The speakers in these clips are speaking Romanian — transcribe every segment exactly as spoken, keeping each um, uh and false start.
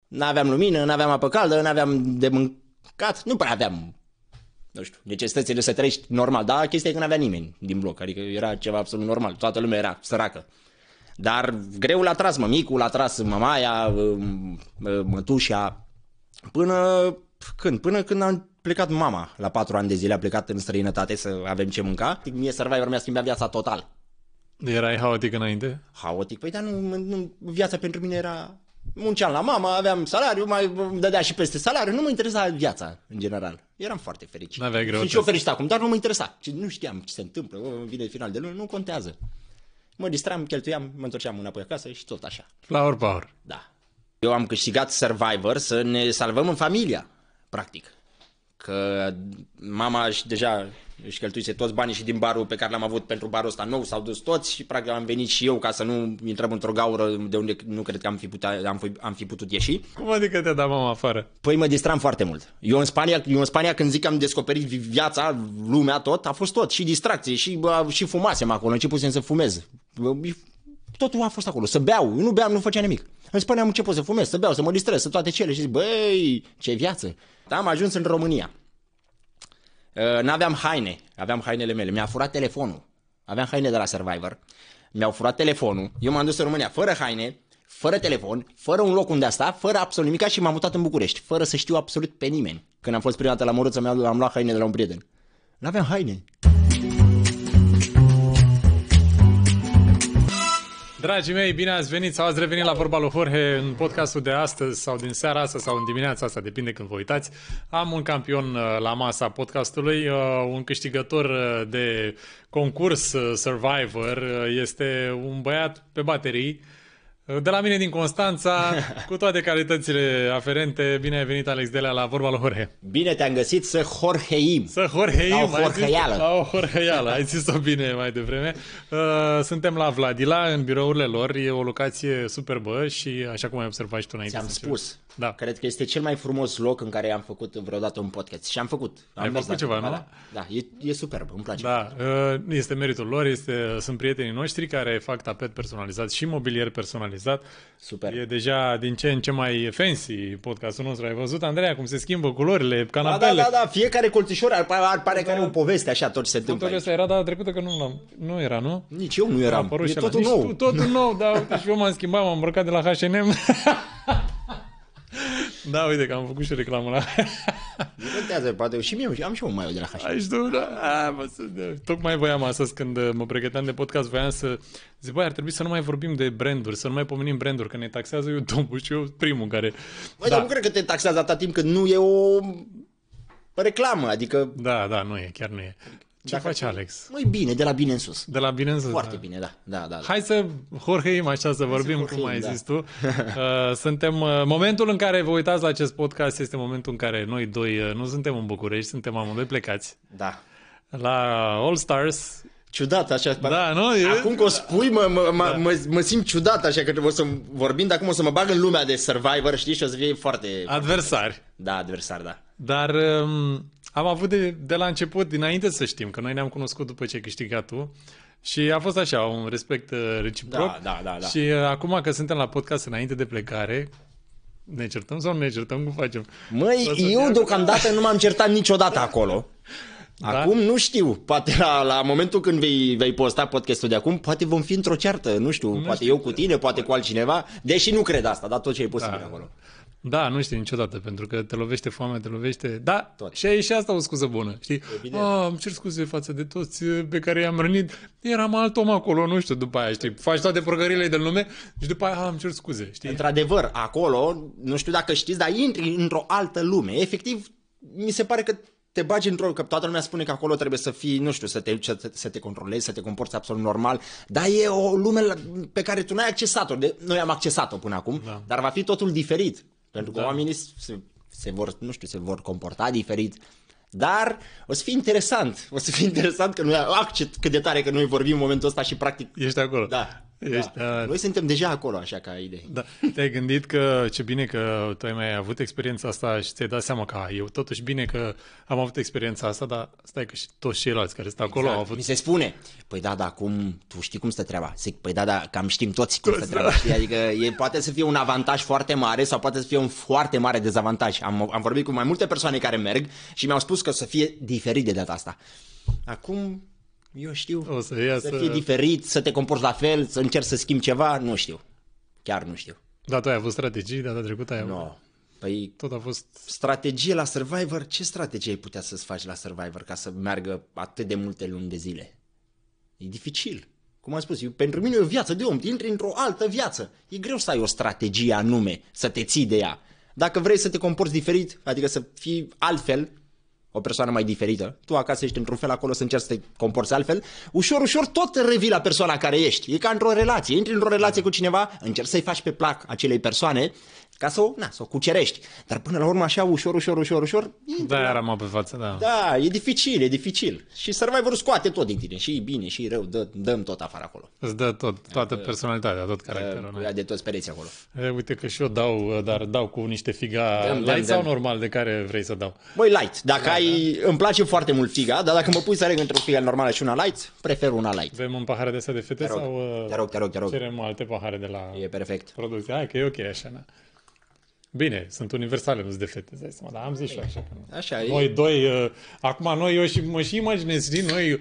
N-aveam lumină, n-aveam apă caldă, n-aveam de mâncat, nu prea aveam, nu știu, necesitățile să trăiești normal. Dar chestia e că n-avea nimeni din bloc, adică era ceva absolut normal, toată lumea era săracă. Dar greul a tras mămicul, a tras mamaia, mătușa, până când? Până când am plecat mama, la patru ani de zile, a plecat în străinătate să avem ce mânca. Mie Survivor mi-a schimbat viața total. Erai haotic înainte? Haotic? Păi dar nu, nu, viața pentru mine era... Munceam la mama, aveam salariu, mai dădea și peste salariu, nu mă interesa viața, în general. Eram foarte fericit. N-aveai greutăți. Sunt și eu fericit acum, dar nu mă interesa. Nu știam ce se întâmplă, vine final de lună, nu contează. Mă distram, cheltuiam, mă întorceam înapoi acasă și tot așa. Flower power. Da. Eu am câștigat Survivor să ne salvăm în familia, practic. Că mama și deja își cheltuise toți banii și din barul pe care l-am avut pentru barul ăsta nou, s-au dus toți și practic am venit și eu ca să nu intrăm într-o gaură de unde nu cred că am fi, putea, am fi, am fi putut ieși. Cum adică te-a dat mama afară? Păi mă distram foarte mult. Eu în Spania, eu în Spania când zic că am descoperit viața, lumea, tot, a fost tot. Și distracție, și, bă, și fumasem acolo, începusem să fumez. Totul a fost acolo, să beau, eu nu beam, nu făceam nimic. În Spania am început să fumez, să beau, să mă distrez, să toate cele și zic, băi, ce viață. Da, am ajuns în România. N-aveam haine, aveam hainele mele, mi-a furat telefonul. Aveam haine de la Survivor, mi-au furat telefonul, eu m-am dus în România fără haine, fără telefon, fără un loc unde a sta, fără absolut nimic și m-am mutat în București, fără să știu absolut pe nimeni. Când am fost prima dată la Măruță, mi-am luat haine de la un prieten. N-aveam haine. Dragii mei, bine ați venit sau ați revenit la Vorba lui Jorge în podcastul de astăzi sau din seara asta sau în dimineața asta, depinde când vă uitați. Am un campion la masa podcastului, un câștigător de concurs Survivor, este un băiat pe baterii, de la mine din Constanța, cu toate calitățile aferente. Bine ai venit, Alex Delea, la Vorba lui Jorge. Bine te-am găsit să Jorgeim. Să Jorgeim. La o Jorgeială. La o Jorgeială, ai zis-o bine mai devreme. Uh, suntem la Vladila, în birourile lor. E o locație superbă și, așa cum ai observat și tu înainte. Ți-am spus. Da. Cred că este cel mai frumos loc în care am făcut vreodată un podcast. Și am făcut. Am ai făcut ceva, nu? Da, da e, e superb, îmi place. Da, este meritul lor, este, sunt prietenii noștri care fac tapet personalizat și mobilier personalizat. Super. E deja din ce în ce mai fancy podcastul nostru. Ai văzut, Andreea, cum se schimbă culorile, canapele? Da, da, da, da. Fiecare colțișor ar, ar pare da. că are o poveste așa, tot ce se întâmplă. Totul ăsta era data trecută că nu, nu era, nu? Nici eu nu eram. E totul Nici nou. Tu, totul nou, da, uite, și eu m-am schimbat, m-am îmbrăcat de la H and M. Da, uite că am făcut și reclamă la... Nu contează, poate și mie am și eu un maio de la H and M. Ai știu, da? A, mă, să... Tocmai voiam astăzi când mă pregăteam de podcast, voiam să zic, băi, ar trebui să nu mai vorbim de branduri, să nu mai pomenim branduri, că ne taxează YouTube-ul și eu primul care... Băi, da. Dar nu cred că te taxează atâta timp cât nu e o reclamă, adică... Da, da, nu e, chiar nu e. Ce Dacă faci, Alex? Măi, bine, de la bine în sus. De la bine în sus, Foarte da. bine, da. da, da, da. Hai să Jorgeim așa, să Hai vorbim, să cum ai da. zis tu. Uh, suntem, uh, momentul în care vă uitați la acest podcast este momentul în care noi doi uh, nu suntem în București, suntem amândoi plecați. Da. La All Stars. Ciudat, așa. Da, nu? Acum că o spui, mă, mă, da. mă, mă simt ciudat, așa că trebuie să vorbim, dar acum o să mă bag în lumea de Survivor, știi, și o să fie foarte... Adversari. Foarte... Da, adversari, da. Dar um, am avut de, de la început, dinainte să știm, că noi ne-am cunoscut după ce ai câștigat tu și a fost așa, un respect reciproc. Da, da, da, da. Și uh, acum că suntem la podcast înainte de plecare, ne certăm sau nu ne certăm? Cum facem? Măi, eu deocamdată nu m-am certat niciodată acolo. Acum da? Nu știu, poate la, la momentul când vei, vei posta podcastul de acum, poate vom fi într-o ceartă, nu știu, nu poate știu. Eu cu tine, poate cu altcineva, deși nu cred asta, dar tot ce e posibil da. Acolo. Da, nu știu niciodată, pentru că te lovește foamea, te lovește... Da, tot. Și e și asta o scuză bună, știi? Ah, îmi cer scuze față de toți pe care i-am rănit, eram alt om acolo, nu știu, după aia, știi? Faci toate progrările din lume și după aia, ah, îmi cer scuze, știi? Într-adevăr, acolo, nu știu dacă știți, dar intri într-o altă lume. Efectiv, mi se pare că te bagi într-o... Că toată lumea spune că acolo trebuie să fii, nu știu, să te, să te controlezi, să te comporți absolut normal, dar e o lume pe care tu n-ai accesat-o. De, noi am accesat-o până acum, da. Dar va fi totul diferit. Pentru că da. Oamenii se, se vor, nu știu, se vor comporta diferit. Dar o să fie interesant. O să fie interesant că noi accept cât de tare că noi vorbim în momentul ăsta și practic... Ești acolo. Da. Ești, Da. uh, Noi suntem deja acolo, așa ca idee. Da. Te-ai gândit că ce bine că tu ai mai avut experiența asta și ți-ai dat seama că a, eu totuși bine că am avut experiența asta, dar stai că și toți ceilalți care sunt acolo Exact. au avut... Mi se spune, păi da, da, cum, tu știi cum stă treaba. Zic, păi da, da, cam știm toți cum stă treaba. Știi? Adică e, poate să fie un avantaj foarte mare sau poate să fie un foarte mare dezavantaj. Am, am vorbit cu mai multe persoane care merg și mi-au spus că o să fie diferit de data asta. Acum, eu știu, O să iasă... să fie diferit, să te comporți la fel, să încerci să schimbi ceva, nu știu. Chiar nu știu. Da, tu ai avut strategii, data trecută ai avut... No. Păi Tot a fost... strategie la Survivor, ce strategie ai putea să-ți faci la Survivor ca să meargă atât de multe luni de zile? E dificil. Cum am spus, eu, pentru mine e o viață de om, intri într-o altă viață. E greu să ai o strategie anume, să te ții de ea. Dacă vrei să te comporți diferit, adică să fii altfel, o persoană mai diferită, tu acasă ești într-un fel acolo să încerci să te comporți altfel, ușor, ușor tot revii la persoana care ești. E ca într-o relație, intri într-o relație cu cineva, încerci să-i faci pe plac acelei persoane ca să o, na, să o cucerești. Dar până la urmă așa, ușor, ușor, ușor, ușor... Da, era mă pe față, da. Da, e dificil, e dificil. Și Survivor scoate tot din tine, și bine, și rău, dă, dăm tot afară acolo. Îți dă tot, toată personalitatea, tot caracterul. Ia de toți pereții acolo. E, uite că și eu dau, dar dau cu niște figa Dăm, light dăm, sau dăm. normal, de care vrei să dau? Băi, light, dacă ai, îmi place foarte mult figa, dar dacă mă pui să aleg între o figa normală și una light, prefer una light. Avem un pahare de astea de fete Te rog, sau te rog, te rog, te rog. cerem alte pahare de la E perfect. producție? Hai că e ok așa, na. Bine, sunt universale, nu-s de fete, îți dai seama, dar am zis și eu așa. Că Așa e. noi doi, uh, acum noi, eu și mă și imaginez, știi, noi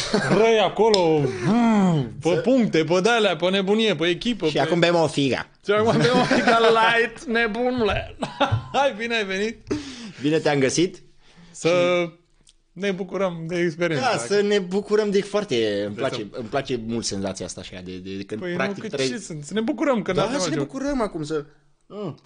răi acolo, mm, pe puncte, pe de-alea, pe nebunie, pe echipă. Și pe... acum bem o figa. Și acum avem o figa light, nebunule. Hai, bine ai venit. Bine te-am găsit. Să ne bucurăm de experiență. Da, să ne bucurăm de foarte, îmi place, îmi place mult senzația asta așa, de, de, de când Păi practic nu, că trei... ce sunt? Să ne bucurăm că Da, n-avem să ne altceva. bucurăm acum să... Mm.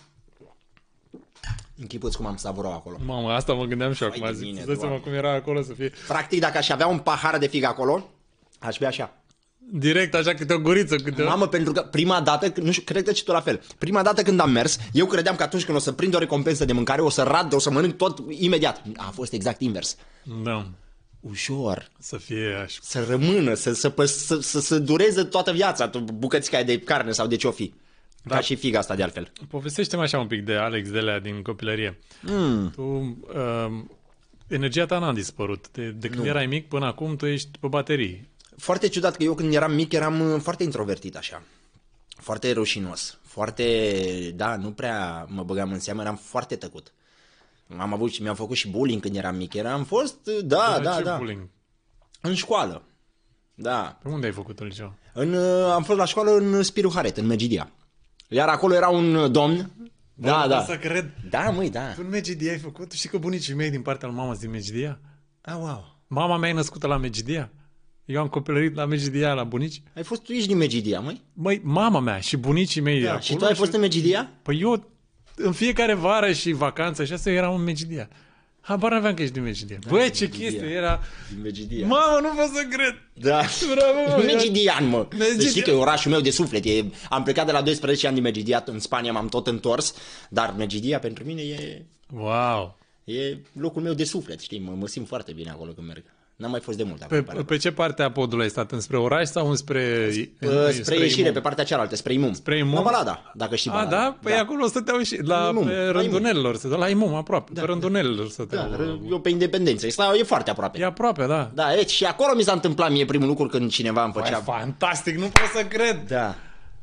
Închipuți cum am savurat acolo. Mamă, asta mă gândeam și eu Vai acum. de Zic, mine, îți dai seama Doamne. cum era acolo să fie Practic, dacă aș avea un pahar de figă acolo, aș bea așa. direct așa câte o guriță, câte o... Mamă, pentru că prima dată, nu știu, cred că și tu la fel, prima dată când am mers, eu credeam că atunci când o să prind o recompensă de mâncare, o să rad, o să mănânc tot imediat. A fost exact invers. Da, Ușor, să fie așa. să rămână, să, să, să, să, să, să dureze toată viața, bucățica aia de carne sau de ce-o fi. Da. Ca și figa asta de altfel. Povestește-mi așa un pic de Alex Delea din copilărie. Mm. Tu, uh, energia ta n-a dispărut. De, de când nu. erai mic până acum tu ești pe baterii. Foarte ciudat că eu când eram mic eram foarte introvertit așa. Foarte rușinos. Foarte, da, nu prea mă băgam în seamă, eram foarte tăcut. Am avut și mi-am făcut și bullying când eram mic. Eram fost, da, De da, ce da. bullying? În școală. Da. Pe unde ai făcut în liceu? În, am fost la școală în Spiru Haret, în Megidia. Iar acolo era un domn. Da, Bă, da. Să cred. Da, măi, da. Tu în Megidia ai făcut? Tu știi că bunicii mei din partea lui mama sunt din Megidia? Ah, wow. Mama mea e născută la Megidia. Eu am copilărit la Megidia, la bunici. Ai fost, tu ești din Megidia, măi? Măi, mama mea și bunicii mei de Da. acolo. Și tu ai fost în Megidia? Păi eu, în fiecare vară și vacanță și asta, eu eram în Megidia. Habar n-aveam că ești din Megidia. Da, Băi, ce Megidia. chestie era... Din Megidia. Mamă, nu pot să cred! Da. Bravo, mă! Megidian, mă. Megidia. Deci știi că e orașul meu de suflet. E, am plecat de la doisprezece ani din Megidia, în Spania m-am tot întors, dar Megidia pentru mine e, Wow! e locul meu de suflet, știi? Mă, mă simt foarte bine acolo când merg. N-am mai fost de mult Pe, acolo. pe ce parte a podului ai stat? Înspre oraș sau înspre... Spre, spre ieșire, Imum? pe partea cealaltă, spre Imum. Spre Imum? La Balada, dacă știi A, Balada. da? Păi acolo stăteau și... La, Imum, pe la rândunelelor stăteau. La Imum, aproape. Da, pe rândunelelor stăteau. Da, eu pe Independență. Asta e foarte aproape. E aproape, da. Da, e, și acolo mi s-a întâmplat mie primul lucru când cineva îmi Păi, făcea... fantastic, nu pot să cred! Da.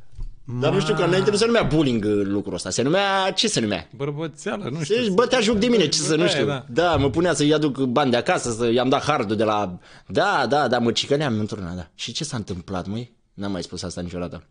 Dar nu știu că înainte nu se numea bullying lucrul ăsta. Se numea... Ce se numea? Bărbățeală, nu știu. Se bătea joc de mine, ce să nu știu. Da, Da, mă punea să-i aduc bani de acasă, să i-am dat hardul de la... Da, da, da, mă cicăneam într-una, da. Și ce s-a întâmplat, măi? N-am mai spus asta niciodată.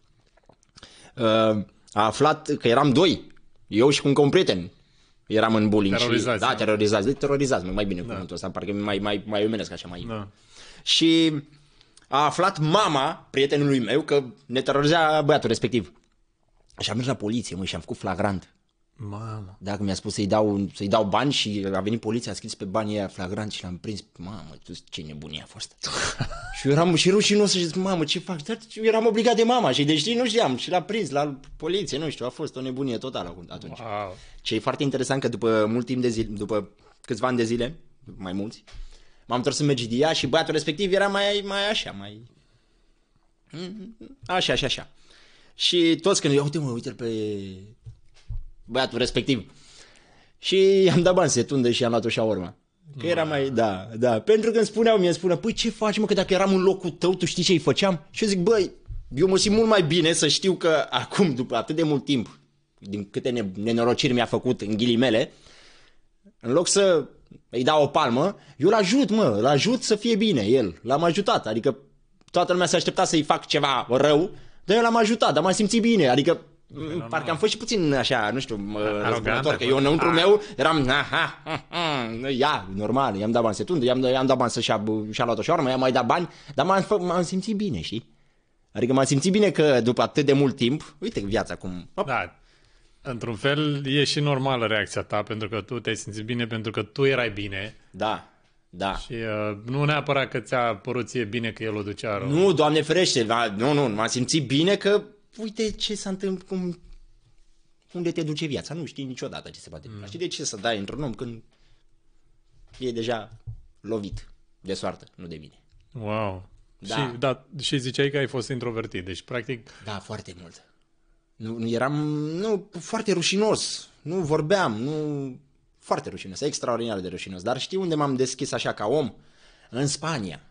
Uh, a aflat că eram doi, eu și cu încă un prieten. Eram în bullying. Terorizați, Și, da, da. terorizați. De terorizați, mă, mai bine da. Cuvântul ăsta, parcă mai, mai, mai umenesc așa, mai... Da. Și a aflat mama prietenului meu că ne teroriza băiatul respectiv. Și am mers la poliție, măi, și am făcut flagrant. Mamă. Dacă mi-a spus să-i dau, să-i dau bani și a venit poliția, a scris pe banii aia flagrant și l-am prins. Mamă, tu ce nebunie a fost. Și eu eram și rușinos și zic, mamă, ce fac? Dar eu eram obligat de mama și deci nu știam și l-a prins la poliție, nu știu, a fost o nebunie totală atunci. Wow. Ce e foarte interesant că după mult timp de zile, după câțiva ani de zile, mai mulți, m-am întors în Megidia și băiatul respectiv era mai, mai așa, mai... Așa, așa, așa. Și toți când, uite mă, uite-l pe băiatul respectiv. Și i-am dat bani setundă și i-am luat o șaorma. Că era mai, da, da. Pentru că îmi spuneau, mi-e spunea, păi ce faci mă, că dacă eram în locul tău, tu știi ce îi făceam? Și eu zic, băi, eu mă simt mult mai bine să știu că acum, după atât de mult timp, din câte nenorociri mi-a făcut, în ghilimele, în loc să îi dau o palmă, eu l-ajut, mă, l-ajut să fie bine el. L-am ajutat, adică toată lumea se aștepta să-i fac ceva rău, dar eu l-am ajutat, dar m-am simțit bine, adică N- parcă am fost și puțin așa, nu știu, răzbunător, că eu înăuntru meu eram, aha, aha, ia, normal, i-am dat bani setundă, i-am, i-am dat bani să-și și-a luat o șoarmă, i-am mai dat bani, dar m-am, m-am simțit bine, știi? Adică m-am simțit bine că după atât de mult timp, uite viața cum... Hop. Da, într-un fel e și normală reacția ta, pentru că tu te-ai simțit bine, pentru că tu erai bine. Da, da. Și uh, nu neapărat că ți-a părut ție bine că el o ducea rău. Nu, Doamne ferește, nu, nu, m-am simțit bine că uite ce s-a întâmplat, cum, unde te duce viața, nu știi niciodată ce se poate întâmpla. Mm. Știi de ce să dai într-un om când e deja lovit de soartă, nu de mine. Wow. Da. Și, da, și ziceai că ai fost introvertit, deci practic... Da, foarte mult. Nu, nu eram, nu, foarte rușinos, nu vorbeam, nu, foarte rușinos, extraordinar de rușinos. Dar știi unde m-am deschis așa ca om? În Spania.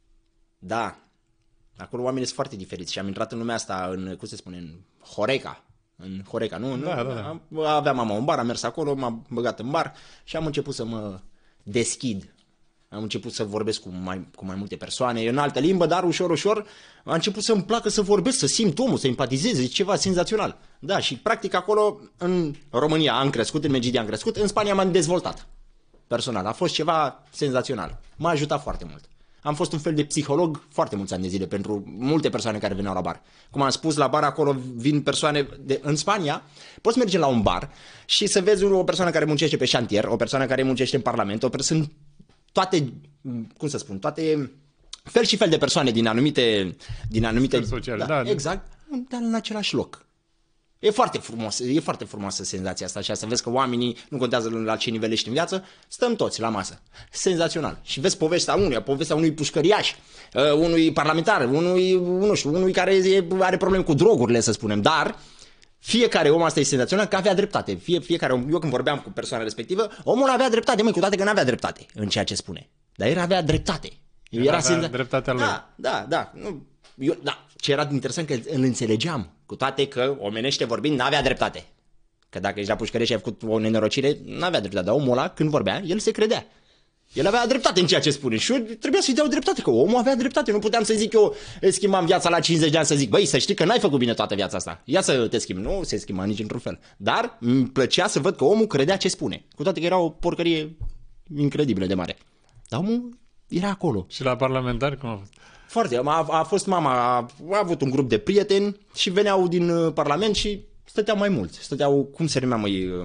Da. Acolo oamenii sunt foarte diferiți și am intrat în lumea asta, în, cum se spune, în Horeca. În Horeca, nu? Da, nu? da, da. Aveam mama un bar, am mers acolo, m-am băgat în bar și am început să mă deschid. Am început să vorbesc cu mai, cu mai multe persoane, în altă limbă, dar ușor, ușor a început să-mi placă să vorbesc, să simt omul, să empatizeze, ceva senzațional. Da, și practic acolo, în România am crescut, în Medgidia am crescut, în Spania m-am dezvoltat personal. A fost ceva senzațional. M-a ajutat foarte mult. Am fost un fel de psiholog foarte mulți ani de zile pentru multe persoane care veneau la bar. Cum am spus, la bar acolo vin persoane de, în Spania, poți merge la un bar și să vezi o persoană care muncește pe șantier, o persoană care muncește în parlament, o persoană, toate, cum să spun, toate fel și fel de persoane din anumite din anumite sociale, da, da, exact, dar în același loc. E foarte frumos, e foarte frumoasă senzația asta, așa, să vezi că oamenii, nu contează la ce nivel ești în viață, stăm toți la masă. Senzațional. Și vezi povestea unuia, povestea unui pușcăriaș, unui parlamentar, unui, nu știu, unui care are probleme cu drogurile, să spunem, dar fiecare om, asta e senzațional, că avea dreptate. Fie, fiecare om, eu când vorbeam cu persoana respectivă, omul avea dreptate, măi, cu toate că nu avea dreptate în ceea ce spune. Dar el avea dreptate. El era avea senza... dreptatea lui. Da, da, da. Nu, eu, da. Ce era interesant că îl înțelegeam, cu toate că omenește vorbind n-avea dreptate. Că dacă ești la pușcărie și ai făcut o nenorocire, n-avea dreptate. Dar omul ăla, când vorbea, el se credea. El avea dreptate în ceea ce spune și eu trebuia să-i dau dreptate, că omul avea dreptate. Nu puteam să zic eu, schimbam viața la cincizeci de ani, să zic, băi, să știi că n-ai făcut bine toată viața asta. Ia să te schimbi. Nu se schimba nici într-un fel. Dar îmi plăcea să văd că omul credea ce spune. Cu toate că era o porcărie incredibilă de mare. Dar omul era acolo. Și la parlamentar cum a fost? Foarte. A, a fost mama, a, a avut un grup de prieteni și veneau din uh, Parlament și stăteau mai mult. Stăteau, cum se numea, măi, uh,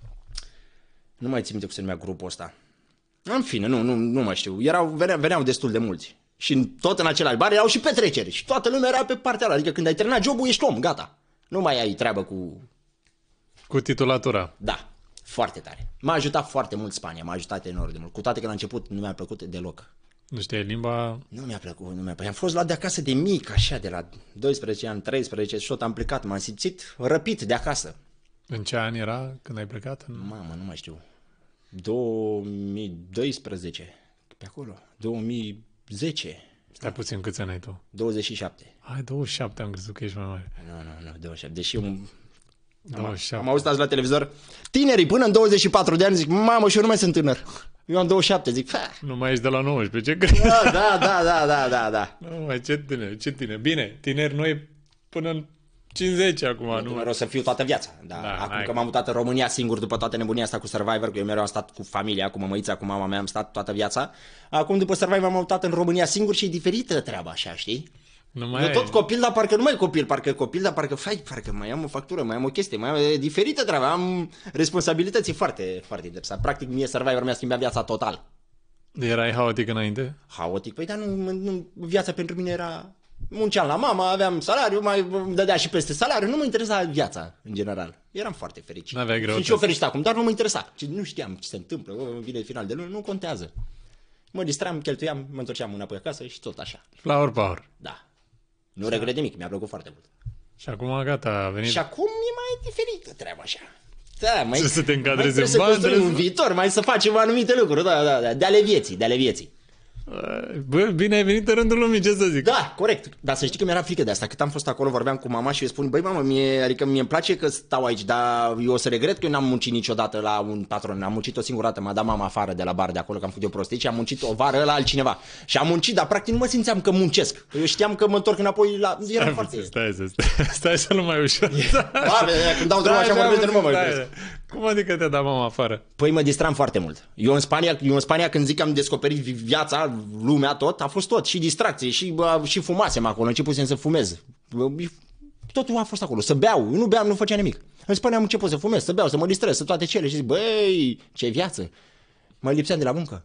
nu mai țin minte cum se numea grupul ăsta. În fine, nu, nu, nu mai știu. Erau, veneau, veneau destul de mulți. Și tot în același bar erau și petreceri. Și toată lumea era pe partea ala. Adică când ai terminat jobul, ești om, gata. Nu mai ai treabă cu... Cu titulatura. Da, foarte tare. M-a ajutat foarte mult Spania, m-a ajutat enorm de mult. Cu toate că la început nu mi-a plăcut deloc. Nu știi limba? Nu mi-a plăcut, nu mi-a plăcut. Am fost luat de acasă de mic, așa, de la doisprezece ani, treisprezece și tot am plecat. M-am simțit răpit de acasă. În ce an era când ai plecat? Mamă, nu mai știu. două mii doisprezece, pe acolo. două mii zece. Stai puțin, câți ani ai tu? douăzeci și șapte. Ai, douăzeci și șapte, am crezut că ești mai mare. Nu, nu, nu, douăzeci și șapte. Deși eu... douăzeci și șapte. Am, am auzit azi la televizor, tinerii până în douăzeci și patru de ani, zic, mamă, și eu nu mai sunt tânăr. Eu am douăzeci și șapte, zic, fa. Nu mai ești de la nouăsprezece, ce crezi? Da, da, da, da, da, da, da. Nu mai, ce tine, ce tine. Bine, tineri noi până în cincizeci acum. Nu, nu mereu să fiu toată viața. Da, da, acum că m-am mutat în România singur după toată nebunia asta cu Survivor, că eu mereu am stat cu familia, cu mămăița, cu mama mea, am stat toată viața. Acum după Survivor m-am mutat în România singur și e diferită treaba așa, știi? Nu mai eu ai. tot copil, dar parcă nu mai copil, parcă copil, dar parcă fai, parcă mai am o factură, mai am o chestie, mai am e diferită treaba, am responsabilități foarte, foarte interesant. Practic mie Survivor mi-a schimbat viața total. Erai haotic înainte? Haotic? Păi dar nu, nu, viața pentru mine era... Munceam la mama, aveam salariu, mai dădea și peste salariu, nu mă interesa viața în general. Eram foarte fericit. N-aveai greutăți. Sunt și eu fericit acum, dar nu mă interesa. Nu știam ce se întâmplă, vine final de lună, nu contează. Mă distram, cheltuiam, mă întorceam înapoi acasă și tot așa. Flower power. Da. Nu regret nimic, mi-a plăcut foarte mult. Și acum gata, a venit... Și acum e mai diferită treaba așa. Da, mai, să te încadrezi mai în să bani, construim un viitor, mai să facem anumite lucruri, da, da, da, de ale vieții, de ale vieții. Bă, bine ai venit în rândul lumii, ce să zic. Da, corect. Dar să știi că mi-era frică de asta. Cât am fost acolo, vorbeam cu mama și eu spun, băi mamă, mie, adică mie îmi place că stau aici, dar eu o să regret că eu n-am muncit niciodată la un patron. Am muncit o singură dată, m-a dat mama afară de la bar de acolo, că am făcut eu prostii și am muncit o vară la altcineva. Și am muncit, dar practic nu mă simțeam că muncesc. Eu știam că mă întorc înapoi la... Era Stai, foarte... stai, stai, stai, stai să nu mai ușor. Da, când dau drumul așa vorbesc, nu mă mai opresc. Cum adică te-a dat mama afară? Păi mă distram foarte mult. Eu în Spania, eu în Spania când zic că am descoperit viața, lumea, tot, a fost tot. Și distracție, și, bă, și fumasem acolo, începusem să fumez. Totul a fost acolo. Să beau, eu nu beam, nu făceam nimic. În Spania am început să fumez, să beau, să mă distrez, să toate cele. Și zic, băi, ce viață. Mă lipseam de la muncă.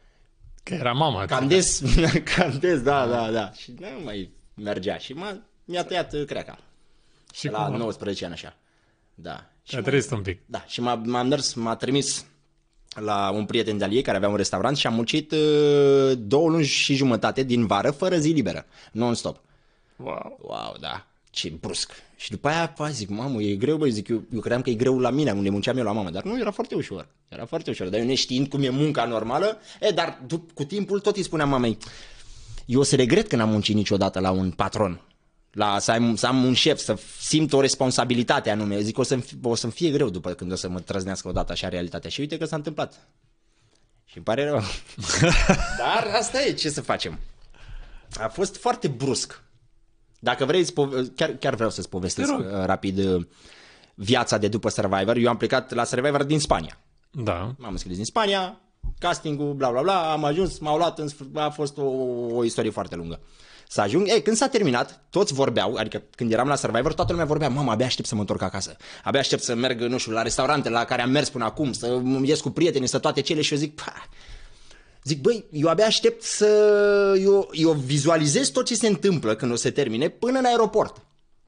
Că era mama. Cam des, cam des, da, da, da. Și nu mai mergea. Și m-a, mi-a tăiat creaca. Și la cum? nouăsprezece ani așa. Da. Te-a trezit un pic. Da, și m-a, m-a mers, m-a trimis la un prieten de-al ei care avea un restaurant și am muncit uh, două luni și jumătate din vară fără zi liberă, non-stop. Wow. Wow, da, ce brusc. Și după aia pa, zic, mamă, e greu, băi, zic, eu, eu credeam că e greu la mine, unde munceam eu la mamă, dar nu, era foarte ușor. Era foarte ușor, dar eu neștiind cum e munca normală, e, dar cu timpul tot îi spuneam mamei, eu o să regret că n-am muncit niciodată la un patron. La, să, am, să am un șef, să simt o responsabilitate anume. Zic, o să-mi, o să-mi fie greu după când o să mă trăznească odată așa realitatea. Și uite că s-a întâmplat. Și îmi pare rău. Dar asta e, ce să facem. A fost foarte brusc. Dacă vrei, chiar, chiar vreau să-ți povestesc rapid viața de după Survivor. Eu am plecat la Survivor din Spania. Da. M-am înscris din Spania, castingul, bla bla bla, am ajuns, m-au luat, a fost o, o istorie foarte lungă. Să ajung, ei, când s-a terminat, toți vorbeau, adică când eram la Survivor, toată lumea vorbea, mama, abia aștept să mă întorc acasă, abia aștept să merg, nu știu, la restaurante la care am mers până acum, să ies cu prietenii, să toate cele și eu zic, pah, zic, băi, eu abia aștept să, eu, eu vizualizez tot ce se întâmplă când o se termine până în aeroport,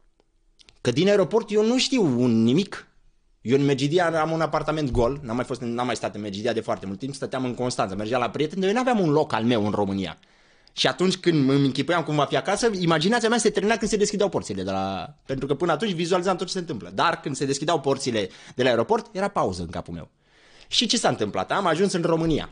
că din aeroport eu nu știu un nimic. Eu în Megidia am un apartament gol, n-am mai, fost, n-am mai stat în Megidia de foarte mult timp, stăteam în Constanța, mergeam la prieteni, dar eu n-aveam un loc al meu în România. Și atunci când îmi închipuiam cum va fi acasă, imaginația mea se termina când se deschideau porțile de la... Pentru că până atunci vizualizam tot ce se întâmplă. Dar când se deschideau porțile de la aeroport, era pauză în capul meu. Și ce s-a întâmplat? Am ajuns în România.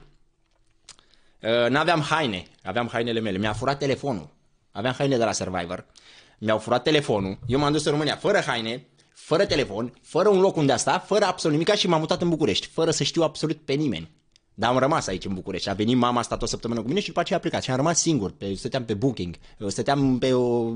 N-aveam haine, aveam hainele mele. Mi-a furat telefonul. Aveam haine de la Survivor. Mi-au furat telefonul. Eu m-am dus în România fără haine, fără telefon, fără un loc unde a sta, fără absolut nimic și m-am mutat în București, fără să știu absolut pe nimeni. Dar am rămas aici în București. A venit mama, a stat o săptămână cu mine și după aceea a plecat. Și am rămas singur. Pe, stăteam pe Booking. Stăteam pe o...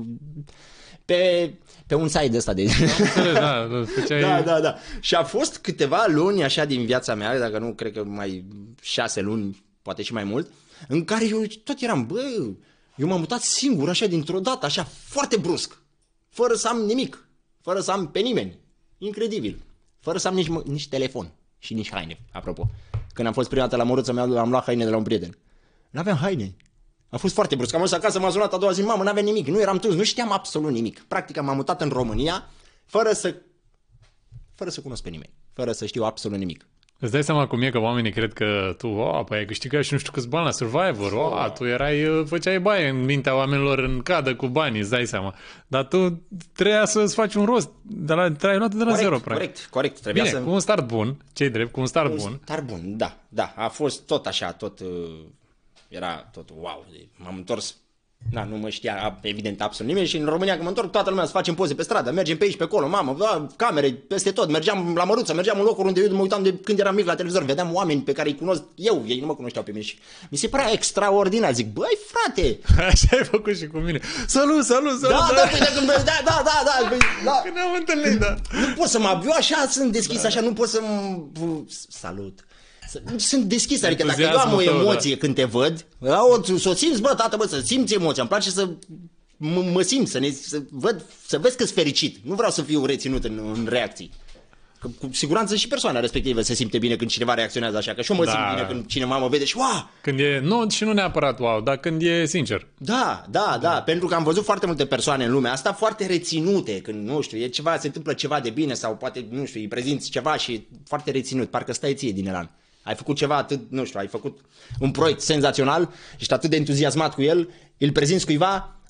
Pe, pe un site ăsta de... Da, da, da, da. Și a fost câteva luni așa din viața mea, dacă nu, cred că mai șase luni, poate și mai mult, în care eu tot eram, bă, eu m-am mutat singur așa dintr-o dată, așa foarte brusc. Fără să am nimic. Fără să am pe nimeni. Incredibil. Fără să am nici, nici telefon și nici haine, apropo. Când am fost prima dată la Măruță, am luat haine de la un prieten. N-aveam haine. A fost foarte brusc. Am ajuns acasă, m-a sunat a doua zi, mamă, n-aveam nimic. Nu eram tâns, nu știam absolut nimic. Practic m-am mutat în România fără să fără să cunosc pe nimeni. Fără să știu absolut nimic. Îți dai seama cum e că oamenii cred că tu, o, păi ai câștigat și nu știu câți bani la Survivor, o, a, tu erai, făceai baie în mintea oamenilor în cadă cu bani, îți dai seama. Dar tu trebuia să-ți faci un rost, de la, te-ai luat de la corect, zero, practic. Corect, corect. Trebuia Bine, să... cu un start bun, ce-i drept, cu un start cu bun. Un start bun, da, da. A fost tot așa, tot, uh, era tot wow. M-am întors, da, nu mă știa evident absolut nimeni și în România când mă întorc toată lumea să facem poze pe stradă, mergem pe aici, pe acolo, mamă, da, camere, peste tot, mergeam la Măruță, mergeam în locuri unde eu mă uitam de când eram mic la televizor, vedeam oameni pe care îi cunosc eu, ei nu mă cunoșteau pe mine și mi se părea extraordinar, zic, băi frate! Așa ai făcut și cu mine. Salut, salut, salut! Da, da, da, când, da, da, da, da, băi, da. Când ne-am întâlnit, da. Nu pot să mă abiu așa, sunt deschis, așa, nu pot să salut. Sunt deschis, adică dacă eu am o emoție da. Când te văd, o, să o simți, bă, tată, bă, să simți emoția, îmi place să mă, mă simt, să, ne, să, văd, să vezi că-s fericit, nu vreau să fiu reținut în, în reacții. Că, cu siguranță și persoana respectivă se simte bine când cineva reacționează așa, că și eu mă da. simt bine când cineva mă vede și wow! Când e, nu, și nu neapărat wow, dar când e sincer. Da, da, da, da, pentru că am văzut foarte multe persoane în lumea asta foarte reținute, când, nu știu, e ceva, se întâmplă ceva de bine sau poate, nu știu, îi prezinți ceva și foarte reținut, parcă stai ție din elan. Ai făcut ceva atât, nu știu, ai făcut un proiect senzațional, ești atât de entuziasmat cu el, îl prezinți cuiva,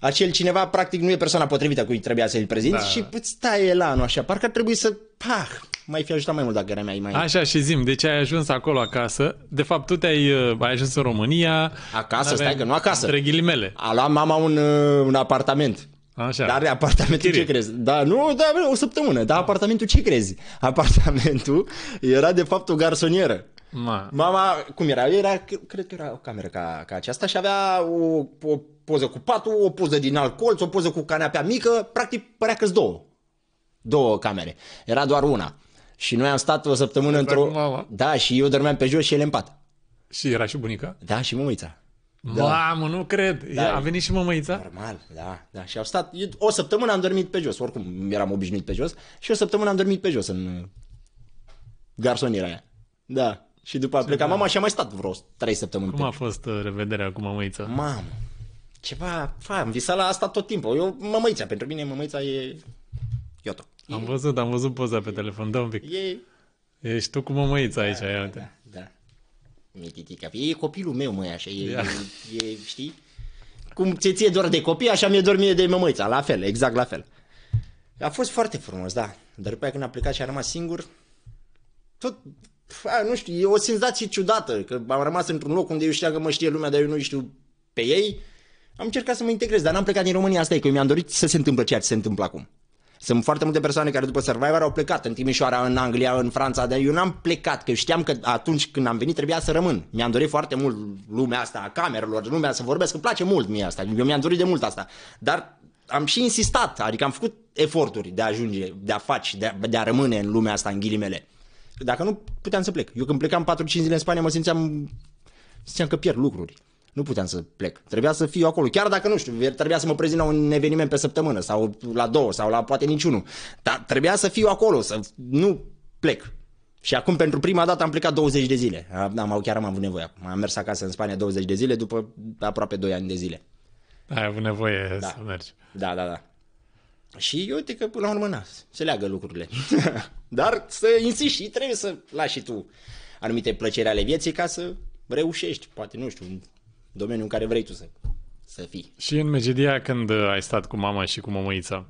acel cineva practic nu e persoana potrivită cui trebuia să-l prezinți da. Și îți stai elanul așa, parcă ar trebui să, pah, mai fi ajutat mai mult dacă era mai... mai... Așa, și zi-mi, de ce ai ajuns acolo acasă? De fapt, tu te-ai ai ajuns în România... Acasă, stai că nu acasă. Între ghilimele. A luat mama un, un apartament. Așa. Dar apartamentul Chirie. Ce crezi? Da, nu, da, o săptămână. Dar apartamentul ce crezi? Apartamentul era de fapt o garsonieră. Ma. Mama, cum era? Era, cred că era o cameră ca, ca aceasta și avea o, o poză cu patul, o poză din alt colț, o poză cu canapea mică, practic părea că-s două. Două camere. Era doar una. Și noi am stat o săptămână într-o... Da, și eu dormeam pe jos și el în pat. Și era și bunica? Da, și mămâița. Da. Mamă, nu cred. Da. A venit și mămăița? Normal, da, da. Și au stat, eu, o săptămână am dormit pe jos, oricum eram obișnuit pe jos, și o săptămână am dormit pe jos în garsoniera aia. Da. Și după a plecat mama și a mai stat vreo trei săptămâni. Cum a fost revederea cu mămăița? Mamă, ceva, fa, am visat la asta tot timpul. Eu, mămăița, pentru mine mămăița e Ioto. E... Am văzut, am văzut poza pe telefon, dă un pic. E... Ești tu cu mămăița aici, da, ia da, uite. Da, da. Mititica. E copilul meu, măi, așa, e, yeah. e, e, știi? Cum ți ție dor de copii, așa mi-e dor mie de mămăița, la fel, exact la fel. A fost foarte frumos, da. Dar după aia când a plecat și a rămas singur, tot, a, nu știu, e o senzație ciudată, că am rămas într-un loc unde eu știam că mă știe lumea, dar eu nu știu pe ei. Am încercat să mă integrez, dar n-am plecat din România, asta e, că eu mi-am dorit să se întâmple ceea ce se întâmplă acum. Sunt foarte multe persoane care după Survivor au plecat în Timișoara, în Anglia, în Franța, dar eu n-am plecat, că eu știam că atunci când am venit trebuia să rămân. Mi-am dorit foarte mult lumea asta a camerelor, lumea să vorbesc, îmi place mult mie asta, eu mi-am dorit de mult asta, dar am și insistat, adică am făcut eforturi de a ajunge, de a face, de a, de a rămâne în lumea asta, în ghilimele. Dacă nu, puteam să plec. Eu când plecam patru cinci zile în Spania mă simțeam, simțeam că pierd lucruri. Nu puteam să plec. Trebuia să fiu acolo. Chiar dacă, nu știu, trebuia să mă prezint la un eveniment pe săptămână sau la două sau la poate niciunul. Dar trebuia să fiu acolo, să nu plec. Și acum pentru prima dată am plecat douăzeci de zile. Am, chiar am avut nevoie. Am mers acasă în Spania douăzeci de zile după aproape doi ani de zile. Ai avut nevoie da. să mergi. Da, da, da. Și eu uite că până la urmă na, se leagă lucrurile. Dar să insisti și trebuie să lași și tu anumite plăceri ale vieții ca să reușești. Poate, nu știu, domeniul în care vrei tu să, să fii. Și în Medgidia, când ai stat cu mama și cu mămăița,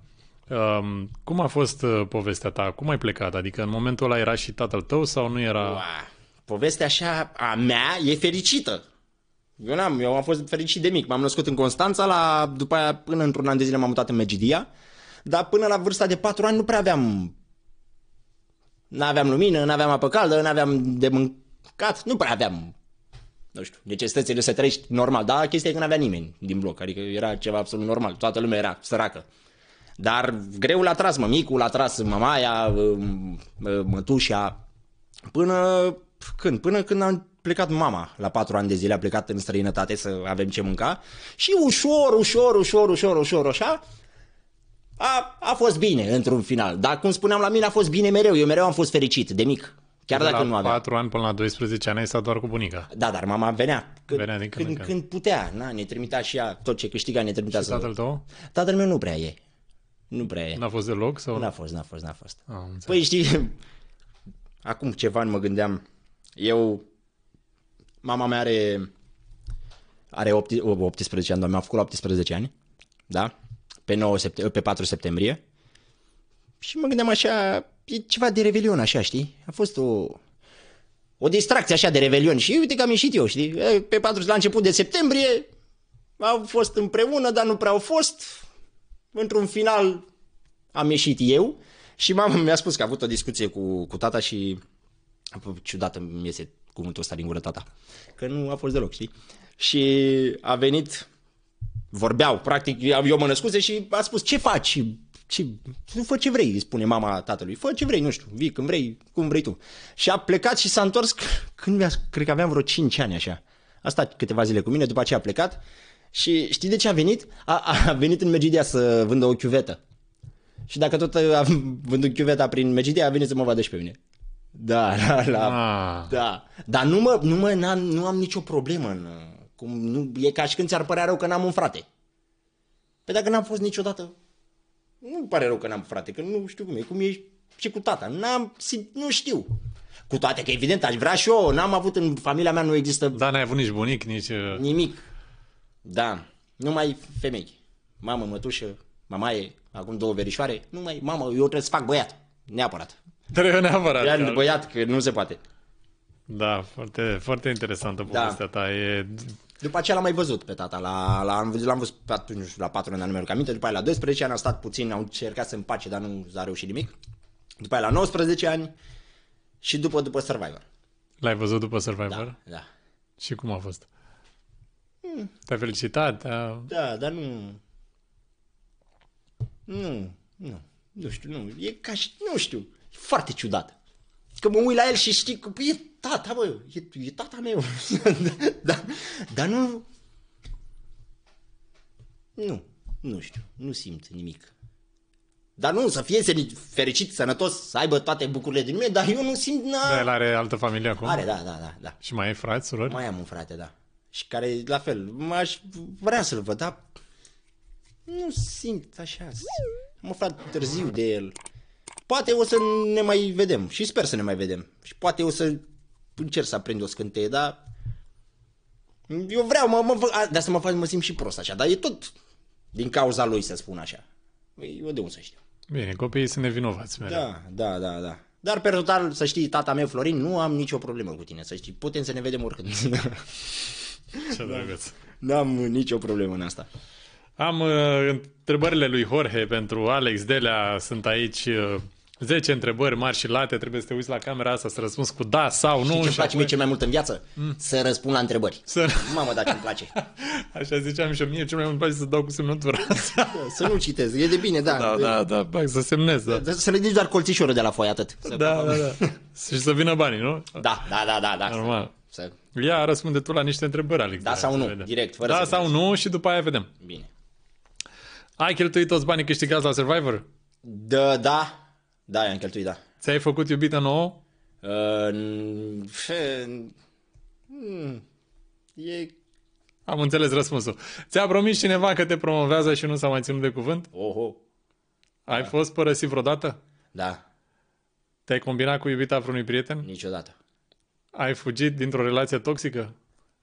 um, cum a fost uh, povestea ta? Cum ai plecat? Adică în momentul ăla era și tatăl tău sau nu era... Ua, povestea așa a mea e fericită. Eu, n-am, eu am fost fericit de mic. M-am născut în Constanța, la, după aia până într-un an de zile m-am mutat în Medgidia, dar până la vârsta de patru ani nu prea aveam... N-aveam lumină, n-aveam apă caldă, n-aveam de mâncat, nu prea aveam... Nu știu, necesitățile să trăiești normal, dar chestia e că n-avea nimeni din bloc, adică era ceva absolut normal, toată lumea era săracă. Dar greu l-a tras mămicul, l-a tras mamaia, mătușa, până când? Până când am plecat mama, la patru ani de zile a plecat în străinătate să avem ce mânca și ușor, ușor, ușor, ușor, ușor, așa, a, a fost bine într-un final. Dar cum spuneam la mine a fost bine mereu, eu mereu am fost fericit de mic. Chiar de dacă la nu aveam. patru ani până la doisprezece ani ai stat doar cu bunica. Da, dar mama venea. Când, venea din când, când, când. când putea. Na, ne trimitea și ea tot ce câștiga, ne trimitea și să... tatăl tău? Tatăl meu nu prea e. Nu prea e. N-a fost deloc? Sau... N-a fost, n-a fost, n-a fost. Ah, păi știi, acum ceva ani mă gândeam, eu, mama mea are, are optsprezece ani, dar mi-a făcut la optsprezece ani, da? Pe, nouă septem- pe patru septembrie. Și mă gândeam așa, e ceva de revelion așa, știi? A fost o, o distracție așa de revelion și uite că am ieșit eu, știi? Pe patru, la început de septembrie au fost împreună, dar nu prea au fost. Într-un final am ieșit eu și mama mi-a spus că a avut o discuție cu, cu tata și ciudată mi iese cuvântul ăsta din gură, tata, că nu a fost deloc, știi? Și a venit, vorbeau, practic, eu mă născuse și a spus, ce faci? Ce, fă ce vrei, spune mama tatălui, fă ce vrei, nu știu, vii când vrei, cum vrei tu. Și a plecat și s-a întors când mi-a, cred că aveam vreo cinci ani așa. A stat câteva zile cu mine, după aceea a plecat și știi de ce a venit? A, a venit în Medgidia să vândă o chiuvetă. Și dacă tot a vândut chiuveta prin Medgidia, a venit să mă vadă și pe mine. Da, la, la, ah. da. Dar nu mă, nu mă, n-am, nu am nicio problemă în, cum, nu, e ca și când ți-ar părea rău că n-am un frate. Păi dacă n-am fost niciodată, nu-mi pare rău că n-am frate, că nu știu cum e, cum e și cu tata. N-am, nu știu. Cu toate că evident aș vrea și eu, n-am avut în familia mea, nu există... Da, n-ai avut nici bunic, nici... Nimic. Da, numai femei. mamă, mătușă, mamaie, acum două verișoare, nu mai, mamă, eu trebuie să fac băiat, neapărat. Trebuie neapărat. Ia băiat, că nu se poate. Da, foarte, foarte interesantă povestea Da. ta. E... După aceea l-am mai văzut pe tata, la, la, l-am văzut pe atunci, nu știu, la patru ani, dar nu mi-aduc aminte, după aia la doisprezece ani a stat puțin, au încercat să împace, dar nu a reușit nimic. După aia la nouăsprezece ani și după, după Survivor. L-ai văzut după Survivor? Da, da. Și cum a fost? Mm. Te-ai felicitat? Te-a... Da, dar nu... Nu, nu, nu știu, nu, e ca și, nu știu, e foarte ciudat. Că mă uit la el și știi că păi, e tata, bă, e, e tata meu. dar, dar nu... Nu, nu știu, nu simt nimic. Dar nu, să fie fericit, sănătos, să aibă toate bucurile din lume, dar eu nu simt... Na... Da, el are altă familie acum? Are, da, da, da, da. Și mai ai frați, surori? Mai am un frate, da. Și care, la fel, m-aș vrea să-l văd, dar nu simt așa. Am aflat târziu de el. Poate o să ne mai vedem și sper să ne mai vedem. Și poate o să încerc să aprind o scânteie, dar eu vreau, mă, mă, de asta mă fac, mă simt și prost așa, dar e tot din cauza lui, să spun așa. Eu de unde să știu? Bine, copiii sunt nevinovați mereu. Da, da, da, da. Dar pe total, să știi, tata meu, Florin, nu am nicio problemă cu tine, să știi. Putem să ne vedem oricând. Ce drăguț. N-am nicio problemă în asta. Am uh, întrebările lui Jorge pentru Alex Delea. Sunt aici uh, zece întrebări mari și late. Trebuie să te uiți la camera asta să răspunzi cu da sau nu. Știi ce-mi și place apoi... mie cel mai mult în viață? Mm. Să răspund la întrebări. Să... Mamă, dacă îmi place. Așa ziceam și mie, cel mai mult place să dau cu semnătura. Să nu citez, e de bine, da. Da, da, da, bag, să semnez, da. Să ridici doar colțișorul de la foaie, atât. Da, da, da. Și să vină banii, nu? Da, da, da, da. da. Normal. Să... Ia, răspunde tu la niște întrebări, Alex. Da sau nu, direct, fără Da să sau nu și după aia vedem. Bine. Ai cheltuit toți banii câștigați la Survivor? Da, da. Da, i-am cheltuit, da. Ți-ai făcut iubită nouă? Uh, e... Am înțeles răspunsul. Ți-a promis cineva că te promovează și nu s-a mai ținut de cuvânt? Oho. Ai da. fost părăsit vreodată? Da. Te-ai combinat cu iubita vreunui prieten? Niciodată. Ai fugit dintr-o relație toxică?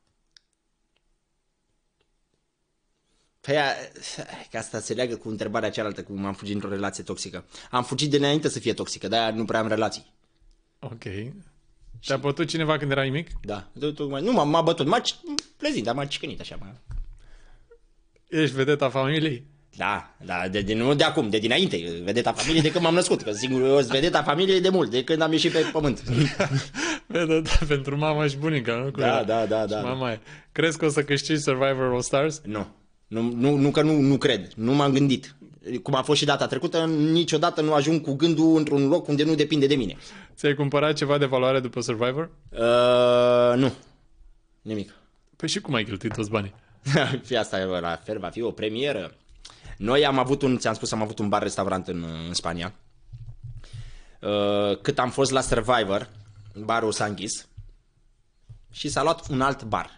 Păi, că asta se leagă cu întrebarea cealaltă, cum am fugit într-o relație toxică. Am fugit de înainte să fie toxică, de-aia nu prea am relații. Ok. Te-a bătut cineva când erai mic? Da. Nu, m-a, m-a bătut, m-a plezit, dar m-a cicănit așa. M-a... Ești vedeta familiei? Da, da, de, de, nu de acum, de dinainte, vedeta familiei de când m-am născut, că sigur, eu sunt vedeta familiei de mult, de când am ieșit pe pământ. Vedeta pentru mama și bunica, nu? Cu da, da, da, da. Mama e. Crezi că o să câștigi Survivor All Stars? Nu. Nu, nu, nu că nu, nu cred, nu m-am gândit. Cum a fost și data trecută, niciodată nu ajung cu gândul într-un loc unde nu depinde de mine. Ți-ai cumpărat ceva de valoare după Survivor? Uh, nu. Nimic. Păi și cum ai cheltuit toți banii? Fii asta la fel, va fi o premieră. Noi am avut un, ți-am spus, am avut un bar-restaurant în, în Spania. Uh, cât am fost la Survivor, barul s-a închis și s-a luat un alt bar.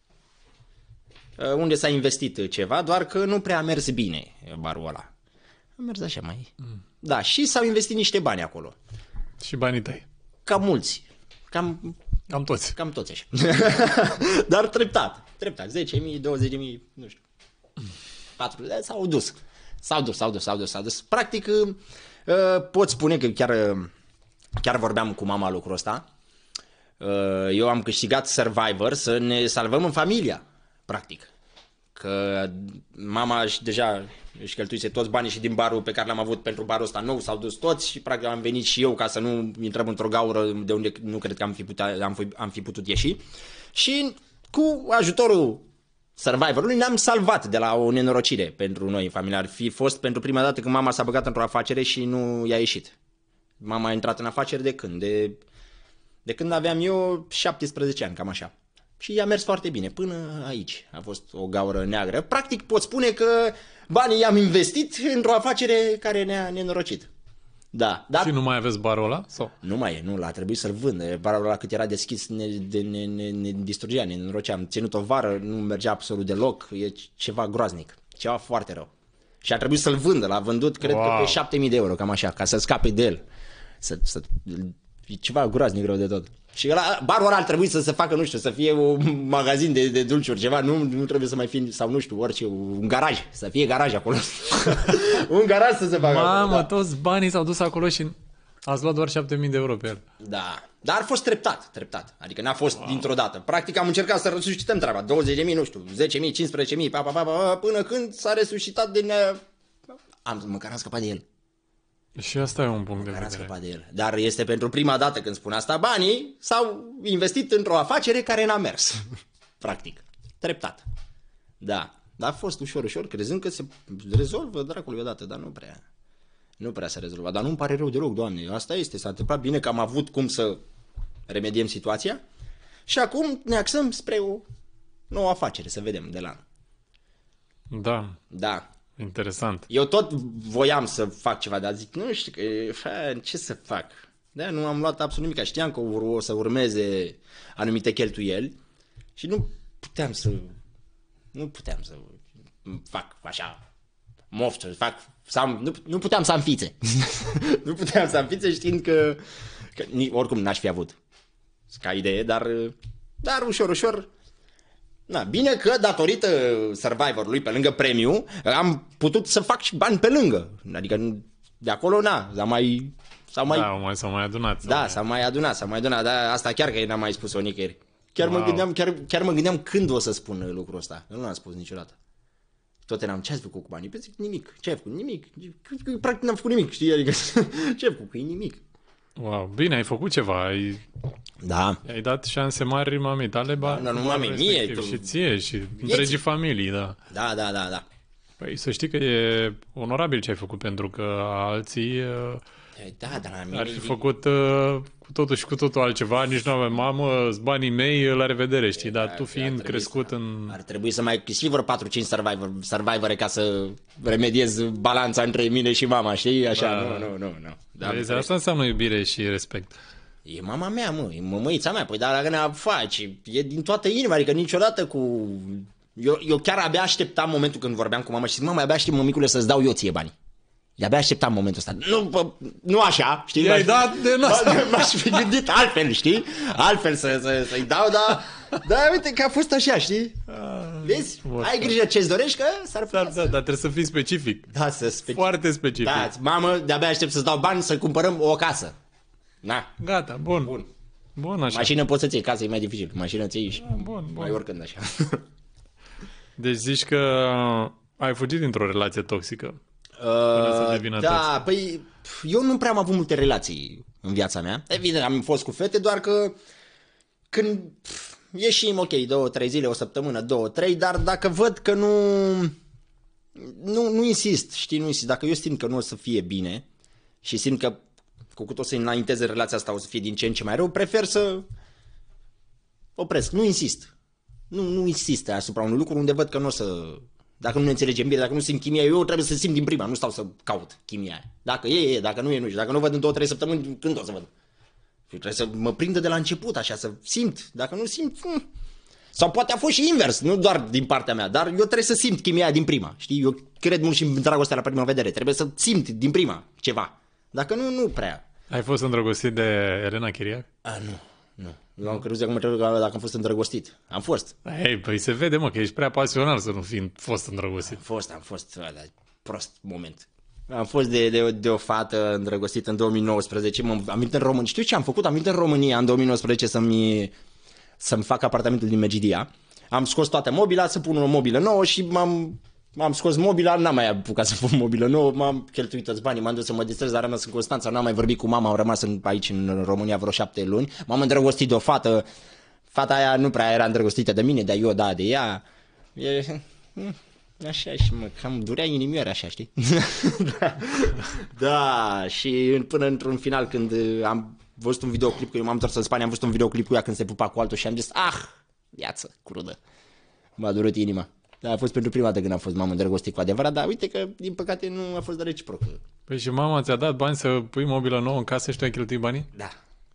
Unde s-a investit ceva, doar că nu prea a mers bine barul ăla. A mers așa mai... Mm. Da, și s-au investit niște bani acolo. Și banii tăi? Cam mulți. Cam... Cam toți. Cam toți așa. Dar treptat. Treptat. zece mii, douăzeci de mii, nu știu. patru S-au dus. S-au dus, s-au dus, s-au dus, s-au dus. Practic, pot spune că chiar, chiar vorbeam cu mama lucrul ăsta. Eu am câștigat Survivor să ne salvăm în familia. Practic. Că mama deja își cheltuise toți banii și din barul pe care l-am avut pentru barul ăsta nou s-au dus toți și practic am venit și eu ca să nu intrăm într-o gaură de unde nu cred că am fi, putea, am fi, am fi putut ieși. Și cu ajutorul Survivorului ne-am salvat de la o nenorocire pentru noi în familie. Ar fi fost pentru prima dată când mama s-a băgat într-o afacere și nu i-a ieșit. Mama a intrat în afaceri de când? De, de când aveam eu șaptesprezece ani, cam așa. Și i-a mers foarte bine, până aici a fost o gaură neagră. Practic pot spune că banii i-am investit într-o afacere care ne-a nenorocit. Da, dar... Și nu mai aveți barul ăla? Sau? Nu mai e, nu, l-a trebuit să-l vând. Barul ăla cât era deschis ne, de, ne, ne, ne distrugea, ne nenorocea. Am ținut o vară, nu mergea absolut deloc, e ceva groaznic, ceva foarte rău. Și a trebuit să-l vândă, l-a vândut, cred wow. că pe șapte mii de euro, cam așa, ca să scape de el. Să, să E ceva groaznic rău de tot. Și ăla, barul ăla ar trebui să se facă, nu știu, să fie un magazin de, de dulciuri, ceva, nu, nu trebuie să mai fie, sau nu știu, orice, un garaj, să fie garaj acolo. Un garaj să se facă Mamă, acolo, da. toți banii s-au dus acolo și ați luat doar șapte mii de euro pe el. Da, dar a fost treptat, treptat, adică n-a fost wow. dintr-o dată. Practic am încercat să resuscităm treaba, douăzeci de mii, nu știu, zece mii, cincisprezece mii, pa, pa, pa, pa, până când s-a resuscitat din... Am, măcar am scăpat de el. Și asta e un punct Măcar de am vedere. scăpat de el. Dar este pentru prima dată când spun asta, banii s-au investit într-o afacere care n-a mers. Practic. Treptat. Da. Dar a fost ușor, ușor, crezând că se rezolvă dracului odată, dar nu prea. Nu prea se rezolvă. Dar nu-mi pare rău deloc, Doamne. Asta este. S-a întâmplat bine că am avut cum să remediem situația și acum ne axăm spre o nouă afacere, să vedem de la anul. Da, Da. interesant. Eu tot voiam să fac ceva, dar zic, nu știu, că, fa, ce să fac? Da, nu am luat absolut nimic. Știam că o să urmeze anumite cheltuieli și nu puteam să, nu puteam să fac așa, moft, să fac, să am, nu, nu puteam să am fițe. Nu puteam să am fițe știind că, că oricum n-aș fi avut ca idee, dar, dar ușor, ușor. Na, bine că datorită Survivor-ului, pe lângă premiu, am putut să fac și bani pe lângă. Adică de acolo, na, s-a mai... S-a mai... Da, mai s-au mai adunat. Da, mai... s-a mai adunat, s-a mai adunat. Da, asta chiar că n-am mai spus-o nicăieri. Chiar, Wow. mă gândeam, chiar, chiar mă gândeam când o să spun lucrul ăsta. Eu nu l-am spus niciodată. Tot eram, ce ați făcut cu banii? Păi zic, nimic. Ce ai făcut? Nimic. Practic n-am făcut nimic, știi? Adică, ce ai făcut? Că e nimic. Wow, bine, ai făcut ceva, ai, Da. ai dat șanse mari mamei tale, ba, Da, nu, mamei, mie, tu- și ție și întregii familii, da. Da, da, da, da. Păi să știi că e onorabil ce ai făcut, pentru că alții uh, Da, dar la mine... ar fi făcut uh, cu totul și cu totul altceva, nici nu aveam, mamă, banii mei, la revedere, știi, dar tu Ar fiind trebui crescut să- în... Ar trebui să mai câștig vreo patru cinci survivor, survivore ca să remediez balanța între mine și mama, știi? Așa, Da. nu, nu, nu, nu. Da, Vezi, asta înseamnă iubire și respect. E mama mea, mă, e mămăița mea, păi dar dacă ne faci, e din toată inima, adică niciodată cu... Eu, eu chiar abia așteptam momentul când vorbeam cu mama și zic, mama, abia aștept, mămicule, să-ți dau eu ție banii. De-abia așteptam momentul ăsta. Nu, bă, nu așa, știi? I-ai M-aș- dat de nas. M- M-aș fi gândit altfel, știi? Altfel să, să, să-i dau, dar... Dar uite că a fost așa, știi? Vezi? foarte. Ai grijă ce-ți dorești, că s-ar Da, putea da, să... dar trebuie să fii specific. Da, să speci... Foarte specific. Da, mamă, de-abia aștept să-ți dau bani să cumpărăm o casă. Na, Gata, bun. bun. Bun, așa. Mașină poți să-ți iei, casă e mai dificil. Mașină ți iei și Bun, bun. mai oricând așa. Deci zici că ai fugit dintr-o relație toxică. să devină da, toxic. păi eu nu prea am avut multe relații în viața mea. Evident, am fost cu fete, doar că când pf, ieșim, ok, două, trei zile, o săptămână, două, trei, dar dacă văd că nu, nu, nu insist, știi, nu insist. Dacă eu simt că nu o să fie bine și simt că cu cât o să înainteze relația asta o să fie din ce în ce mai rău, prefer să opresc, nu insist. Nu, nu insist asupra unui lucru unde văd că nu o să... Dacă nu ne înțelegem bine, dacă nu simt chimia, eu trebuie să simt din prima, nu stau să caut chimia aia. Dacă e, e, dacă nu e, nu știu. Dacă nu văd în două, trei săptămâni, când o să văd? Și trebuie să mă prindă de la început, așa, să simt. Dacă nu simt... Hm. Sau poate a fost și invers, nu doar din partea mea, dar eu trebuie să simt chimia aia din prima. Știi? Eu cred mult și în dragostea la prima vedere. Trebuie să simt din prima ceva. Dacă nu, nu prea. Ai fost îndrăgostit de Elena Chiriac? A, nu, nu. Eu am crezut acum că dacă am fost îndrăgostit. Am fost. Ei, păi se vede, mă, că ești prea pasional să nu fi fost îndrăgostit. Am fost, am fost, ăla, prost moment. Am fost de, de, de o fată îndrăgostită în două mii nouăsprezece, m-am am venit în România. Știu ce am făcut? Am venit în România în două mii nouăsprezece să-mi, să-mi fac apartamentul din Megidia. Am scos toată mobila, să pun o mobilă nouă și m-am, m-am scos mobila, n-am mai apucat să pun mobilă nouă, m-am cheltuit toți banii, m-am dus să mă distrez, dar am rămas în Constanța, n-am mai vorbit cu mama, am rămas în, aici în România vreo șapte luni. M-am îndrăgostit de o fată, fata aia nu prea era îndrăgostită de mine, dar eu da, de ea. E... Așa și mă, cam durea inimioare așa, știi? da. Da, și până într-un final când am văzut un videoclip, că eu m-am întors în Spania, am văzut un videoclip cu ea când se pupa cu altul și am zis, ah, viață crudă. M-a durut inima. Da, a fost pentru prima dată când am fost m-am îndrăgostit cu adevărat, dar uite că din păcate nu a fost de reciproc. Păi și mama ți-a dat bani să pui mobilă nouă în casă și tu ai cheltuit banii? Da.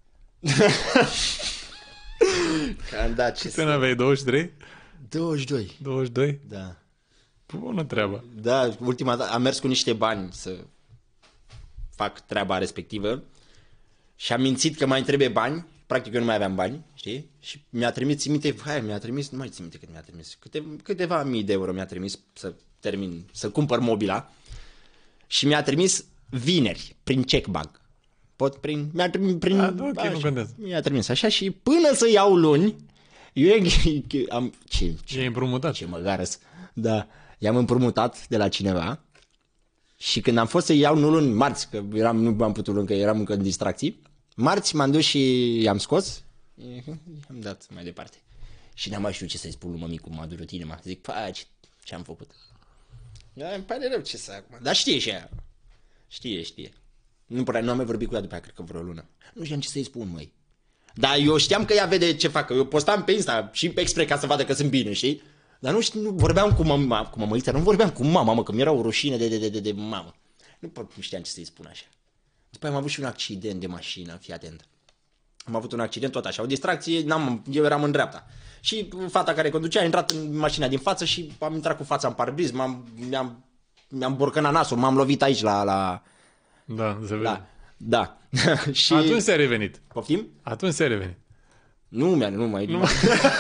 Că am dat ce Când aveai douăzeci și trei? douăzeci și doi. douăzeci și doi? Da. Bună treabă. Da, ultima dată am mers cu niște bani să fac treaba respectivă și am mințit că mai trebuie bani, practic eu nu mai aveam bani, știi? Și mi-a trimis, țin minte, hai, mi-a trimis, nu mai țin minte cât mi-a trimis, câte, câteva mii de euro mi-a trimis să termin, să cumpăr mobila și mi-a trimis vineri, prin checkbank. Pot prin, mi-a trimis, prin, A, ok, așa, nu contează. Mi-a trimis așa și până să iau luni, eu am, ce, Ce e împrumutat? ce măgarăs, da, i-am împrumutat de la cineva și când am fost să iau, nu luni, marți, că eram, nu am putut încă, eram încă în distracții, marți m-am dus și i-am scos, i-am dat mai departe. Și n-am mai știut ce să-i spun lui mămicu, m-a durut inima, zic, pa, ce, ce am făcut? Da, îmi pare rău ce să acum, dar știe și aia, știe, știe. Nu prea, nu am mai vorbit cu ea după aia, cred că vreo lună. Nu știam ce să-i spun, măi. Dar eu știam că ea vede ce fac, că eu postam pe Insta și pe Expre ca să vadă că sunt bine, știi? Dar nu știu, nu vorbeam cu mama, cu mămăița, nu vorbeam cu mama, mă, că mi-era o rușine de, de, de, de, de mamă. Nu, pot, nu știam ce să-i spun așa. După aia am avut și un accident de mașină, fii atent. Am avut un accident tot așa, o distracție, n-am, eu eram în dreapta. Și fata care conducea a intrat în mașina din față și am intrat cu fața în parbriz, m-am, mi-am, mi-am borcănat nasul, m-am lovit aici la... la Da, se vede. Da, da. Și... Atunci s-a revenit. Poftim? Atunci s-a revenit. Nu, mi-a, nu mai... Nu.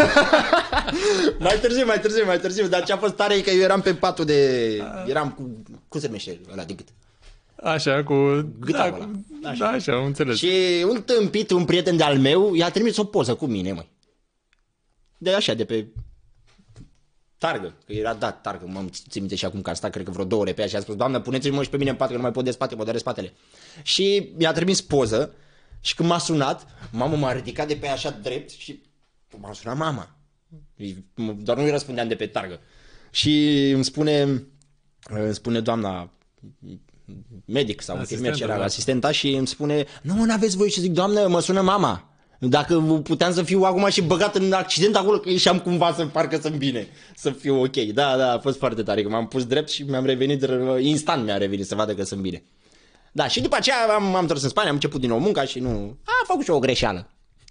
mai târziu, mai târziu, mai târziu. Dar ce a fost tare e că eu eram pe patul de... Eram cu... Cum se numește ăla de gât? Așa, cu... Gâta da, ăla. Așa. Da, așa, am înțeles. Și un tâmpit, un prieten de-al meu, i-a trimis o poză cu mine, măi. De așa, de pe... Targă, că era dat targă, m-am țin minte și acum că am stat, cred că vreo două ore pe aia și a spus, doamnă, puneți-mă și pe mine în pat, că nu mai pot de spate, mă doare spatele. Și mi-a trimis poză și când m-a sunat, mama m-a ridicat de pe aia așa drept și m-a sunat mama. Doar nu-i răspundeam de pe targă. Și îmi spune, îmi spune doamna medic sau infirmier ce era, da. asistenta și îmi spune, nu, n-aveți voi, și zic, doamnă, mă sună mama. Dacă puteam să fiu acum și băgat în accident acolo, că ieșeam cumva să parcă sunt bine, să fiu ok. Da, da, a fost foarte tare, că m-am pus drept și mi-am revenit, instant mi-a revenit să vadă că sunt bine. Da, și după aceea am, m-am întors în Spania, am început din nou munca și nu... Am făcut și eu o greșeală.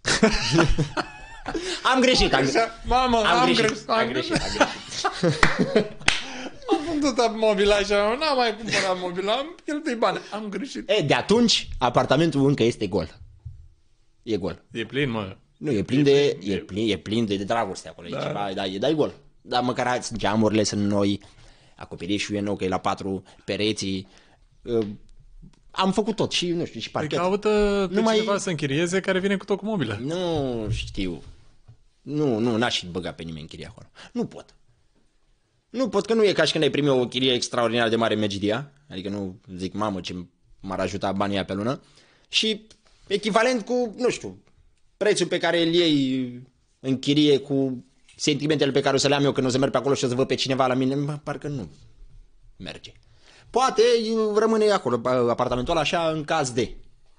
am greșit, am, Mamă, am, am greșit, greșit, am greșit, am greșit. Am vândut mobila așa, n-am mai cumpărat mobila, am cheltuit bani, am greșit. E, de atunci, apartamentul încă este gol. E gol. E plin, mă. Nu, e plin, e de, plin, e plin, e plin de, de dragoste acolo, da. E ceva, da, e, da, e gol. Dar măcar hai, geamurile sunt noi, acoperișul e nou, că e la patru, pereții, uh, am făcut tot și, nu știu, și parchet. Păi caută pe Numai... cineva să închirieze care vine cu tot cu mobilă. Nu știu. Nu, nu, n-aș băga pe nimeni în chirie acolo. Nu pot. Nu pot, că nu e ca și când ai primi o chirie extraordinar de mare în Megidia, adică nu zic, mamă, ce m-ar ajuta banii pe lună, și echivalent cu, nu știu, prețul pe care îl iei în chirie cu sentimentele pe care o să le am eu când o să merg pe acolo și o să văd pe cineva la mine, parcă nu merge. Poate rămâne acolo, apartamentul ăla așa, în caz de.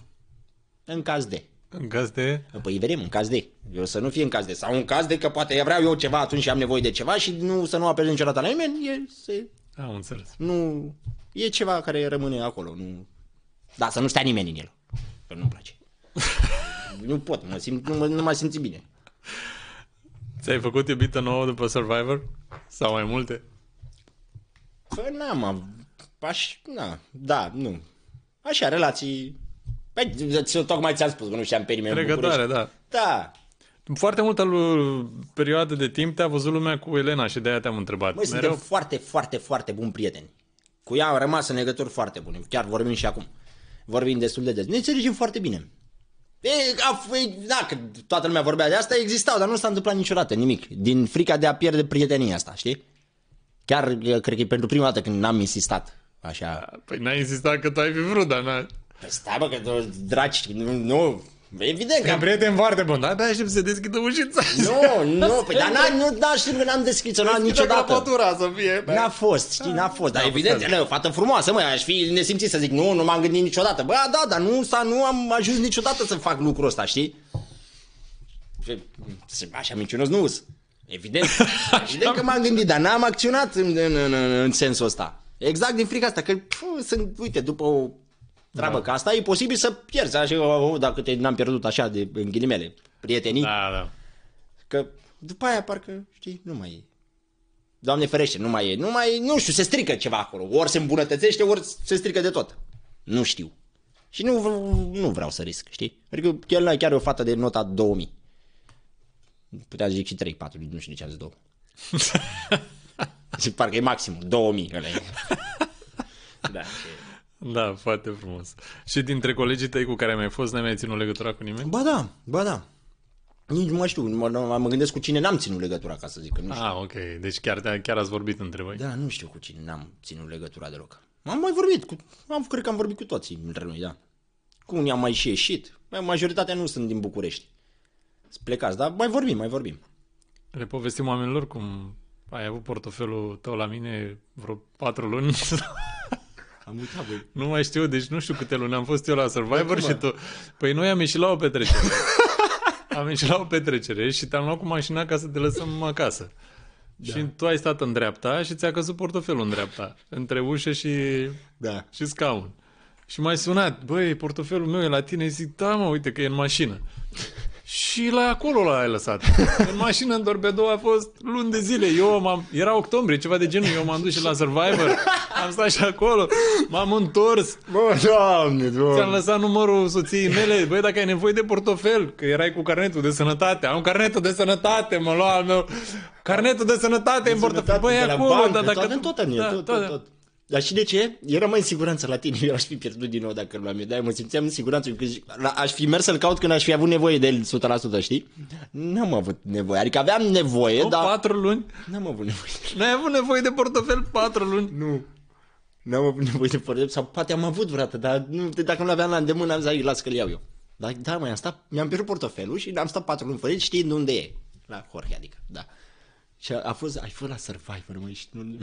În caz de. În caz de... Păi vedem, în caz de. Eu să nu fie în caz de. Sau în caz de că poate vreau eu ceva atunci și am nevoie de ceva și nu, să nu apelez niciodată la nimeni, e, se, Am înțeles. nu, e ceva care rămâne acolo. Nu, da, să nu stea nimeni în el. Că nu-mi place. Nu pot, mă simt, nu, mă, nu mă simți bine. Ți-ai făcut iubită nouă după Survivor? Sau mai multe? Păi n-am, av- aș, na, da, nu. Așa, relații... Păi, tocmai ți-am spus că nu știam pe nimeni în Trecătoare, București. da. Da. Foarte multă lu- perioadă de timp te-a văzut lumea cu Elena și de-aia te-am întrebat. Măi, suntem foarte, foarte, foarte buni prieteni. Cu ea am rămas în legături foarte bune. Chiar vorbim și acum. Vorbim destul de des. Ne înțelegem foarte bine. E, a, e, da, că toată lumea vorbea de asta, existau, dar nu s-a întâmplat niciodată nimic. Din frica de a pierde prietenia asta, știi? Chiar, cred că e pentru prima dată când n-am insistat. Așa. Păi n-ai insistat că tu ai fi vrut, dar n-ai... Păi stai, bă, că dragi, nu, nu, evident că... E prieten foarte bun, dar abia aștept să se deschidă ușița. Nu, nu, păi dar n-a, nu, da, știu că n-am descriționat niciodată. Deschidă să fie. N-a fost, știi, n-a fost, dar evident, e o fată frumoasă, măi, aș fi nesimțit să zic, nu, nu m-am gândit niciodată. Bă, da, dar nu, s-a, nu am ajuns niciodată să fac lucrul ăsta, știi? Așa minciunos nu -s. Evident, evident că m-am gândit, dar n-am acționat în, în, în, în sensul ăsta. Exact din frica asta, că pf, sunt, uite, după o treabă da. Ca asta, e posibil să pierzi, așa, oh, dacă te n-am pierdut așa, de, în ghilimele, prietenii. Da, da. Că după aia, parcă, știi, nu mai e. Doamne ferește, nu mai e, nu mai, nu știu, se strică ceva acolo. Ori se îmbunătățește, ori se strică de tot. Nu știu. Și nu, nu vreau să risc, știi? Adică chiar, chiar e o fată de nota două mii. Putea zic și trei patru, nu știu de ce am zis două. Și parcă e maximum, două mii. Da, și... Da, foarte frumos. Și dintre colegii tăi cu care ai mai fost, n-ai mai ținut legătura cu nimeni? Ba da, ba da. Nici nu mai știu, mă, mă gândesc cu cine n-am ținut legătura, ca să zic că nu știu. Ah, ok, deci chiar, chiar ați vorbit între voi? Da, nu știu cu cine n-am ținut legătura deloc. Am mai vorbit, cu, am, cred că am vorbit cu toții între noi, da. Cu unii am mai și ieșit, majoritatea nu sunt din București. Sunt plecați, dar mai vorbim, mai vorbim. Le povestim oamenilor cum ai avut portofelul tău la mine vreo patru luni? Am uitat, băi. Nu mai știu, deci nu știu câte luni am fost eu la Survivor și tu... Păi noi am ieșit la o petrecere. Am ieșit la o petrecere și te-am luat cu mașina ca să te lăsăm acasă. Da. Și tu ai stat în dreapta și ți-a căzut portofelul în dreapta, între ușă și, da. și scaun. Și m-ai sunat, băi, portofelul meu e la tine, zic, da mă, uite că e în mașină. Și la acolo l-ai lăsat. În mașină, în torpedou, a fost luni de zile. Eu m-am... Era octombrie, ceva de genul. Eu m-am dus și la Survivor. Am stat și acolo. M-am întors. Bă, Doamne, Doamne. Ți-am lăsat numărul soției mele. Băi, dacă ai nevoie de portofel, că erai cu carnetul de sănătate. Am carnetul de sănătate, mă lua al meu. Carnetul de sănătate în portofel. Băi, e acolo. Bancă, dar dacă... tot, tot, tot, da, tot, tot, tot. Dar și de ce? Eram mai în siguranță la tine, eu aș fi pierdut din nou dacă l-am eu, de-aia mă simțeam în siguranță, că aș fi mers să-l caut când aș fi avut nevoie de el o sută la sută, știi? N-am avut nevoie, adică aveam nevoie, o, dar... patru luni? N-am avut nevoie. N-ai avut nevoie de portofel patru luni? Nu. N-am avut nevoie de portofel, sau poate am avut vreodată, dar nu, dacă nu l-aveam la îndemână, am zis, las că-l iau eu. Dar da, mai am stat, mi-am pierdut portofelul și am stat patru luni fără el, știind unde e. La Jorge, adică, da. Și a fost, ai fost la Survivor, măi, și nu... nu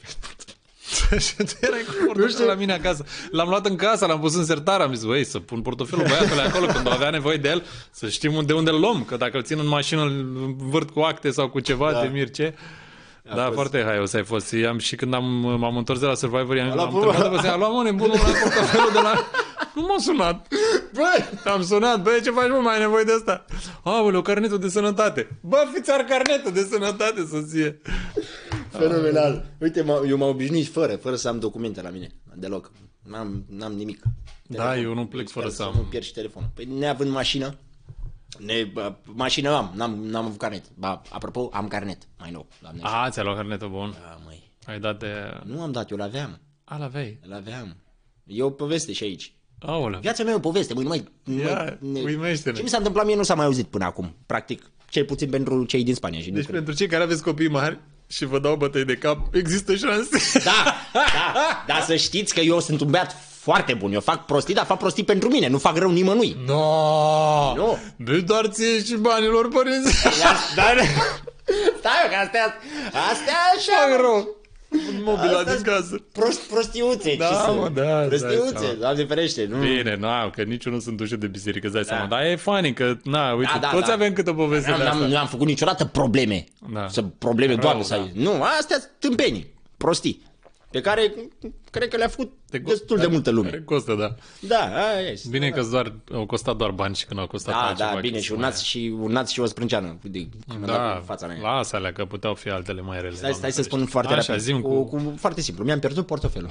și tu erai cu portofelul la mine acasă. L-am luat în casă, l-am pus în sertar, am zis, băi, să pun portofelul băiatului acolo când o avea nevoie de el, să știm de unde îl luăm, că dacă îl țin în mașină, îl învârt cu acte sau cu ceva, da. Te mir ce. A da, fost... foarte haios ai fost. I-am, și când am, m-am întors de la Survivor, i-am am întrebat pe zi, a luat mă nebunul la portofelul de la... Nu m-a sunat. Băi, am sunat, băi, ce faci, mă, mai ai nevoie de asta? Aoleu, carnetul de sănătate. Bă, fiți-ar carnetul de sănătate, soție. Fenomenal. Uite, eu m-am obișnuit fără, fără să am documente la mine, deloc. N-am, n-am nimic. Telefon. Da, eu nu plec fără să am. Nu pierd și telefonul. Păi neavând mașină, ne, mașină am, n-am, n-am avut carnet. Ba, apropo, am carnet, mai nou. Doamne. A, ți-a luat carnetul bun. Da, măi. Ai dat de... Nu am dat, eu l-aveam. A, l-aveai? L-aveam. E o poveste și aici. Aoleu. Viața mea e o poveste, băi, nu mai... Ia, uimește-ne. Ce mi s-a întâmplat mie nu s-a mai auzit până acum, practic. Cel puțin pentru cei din Spania. Și deci pentru cei care aveți copii mari și vă dau bătăi de cap, există șanse. Da, da, dar să știți că eu sunt un băiat foarte bun. Eu fac prostii, dar fac prostii pentru mine, nu fac rău nimănui. No, nu. Bă, doar ție și banilor părinți. Dar... Stai, că astea, astea așa, rău. Mobila din casă. Prost, prostiuțe. Da, mă, da. Prostiuțe, Doamne ferește. Nu. Bine, nu, că nici eu nu sunt ușor de biserică, îți dai da. seama. Dar e funny că, na, uite, da, da, toți da. avem câte poveste de asta. Nu am făcut niciodată probleme. Da. Să probleme, Rău, Doamne, da. să ai. Nu, astea tâmpenii, prostii. Pe care cred că le-a făcut Te destul co- de multă lume. Care costă, da. Da, aia este. Bine că doar, au costat doar bani și când au costat Da, altceva. da, bine, și un naț și, un naț și o sprânceană. De, da, fața mea. lasă alea, că puteau fi altele mai rele. Stai, stai să spun foarte Așa, rapid. Zim cu, cu... cu... Foarte simplu, mi-am pierdut portofelul.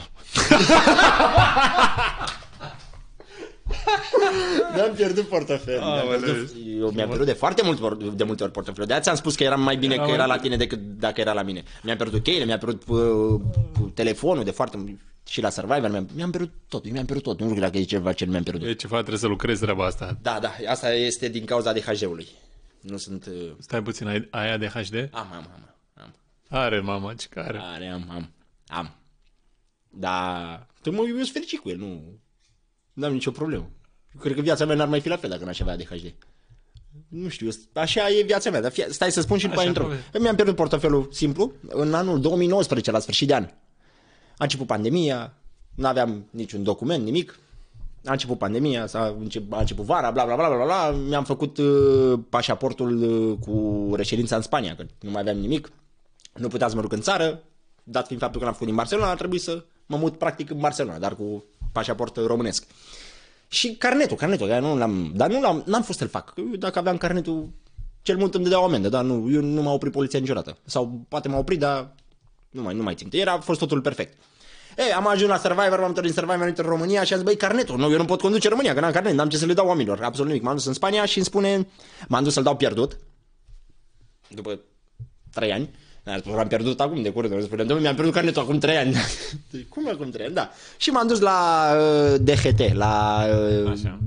Mi-am pierdut portofelul. Ah, mi-am pierdut, eu mi-am pierdut de foarte mult, de multe ori portofelul. De-aia ți-am spus că era mai bine era că era la tine decât dacă era la mine. Mi-am pierdut cheile, mi-am pierdut uh, telefonul de foarte și la Survivor mi-am, mi-am pierdut tot, mi-am pierdut tot. Nu știu dacă e ceva ce nu mi-am pierdut. E ceva, trebuie să lucrezi treaba asta. Da, da, asta este din cauza A D H D-ului. Nu sunt... Uh... Stai puțin, ai, ai A D H D? Am, am, am, am. Are, mama, ce care? Are, am, am, am. Dar tu mă iubesc fericit cu el, nu... Nu am nicio problemă. Eu cred că viața mea n-ar mai fi la fel dacă n-aș avea A D H D. Nu știu, așa e viața mea, dar fie, stai să spun și după aia intrăm. Mi-am pierdut portofelul simplu în anul două mii nouăsprezece, la sfârșit de an. A început pandemia, nu aveam niciun document, nimic. A început pandemia, s-a început, a început vara, bla bla bla bla bla. Mi-am făcut uh, pașaportul uh, cu reședința în Spania, că nu mai aveam nimic. Nu puteam să mă duc în țară, dat fiind faptul că l-am făcut din Barcelona, a trebuit să mă mut practic în Barcelona, dar cu pașaport românesc. Și carnetul, carnetul, dar nu l-am, dar nu l-am, n-am fost să-l fac. Eu, dacă aveam carnetul, cel mult îmi dădea o amendă, dar nu, eu nu m-a oprit poliția niciodată. Sau poate m-a oprit, dar nu mai, nu mai țin. Era, a fost totul perfect. E, am ajuns la Survivor, m-am întors din Survivor, am intrat în România și am zis, băi, carnetul, nu, eu nu pot conduce România, că n-am carnet, n-am ce să le dau oamenilor, absolut nimic. M-am dus în Spania și îmi spune, m-am dus să-l dau pierdut, după trei ani. L-am pierdut acum de curând, spune, domnule, mi-am pierdut carnetul acum trei ani. Cum acum trei ani? Da. Și m-am dus la uh, D H T, la... Uh, Așa.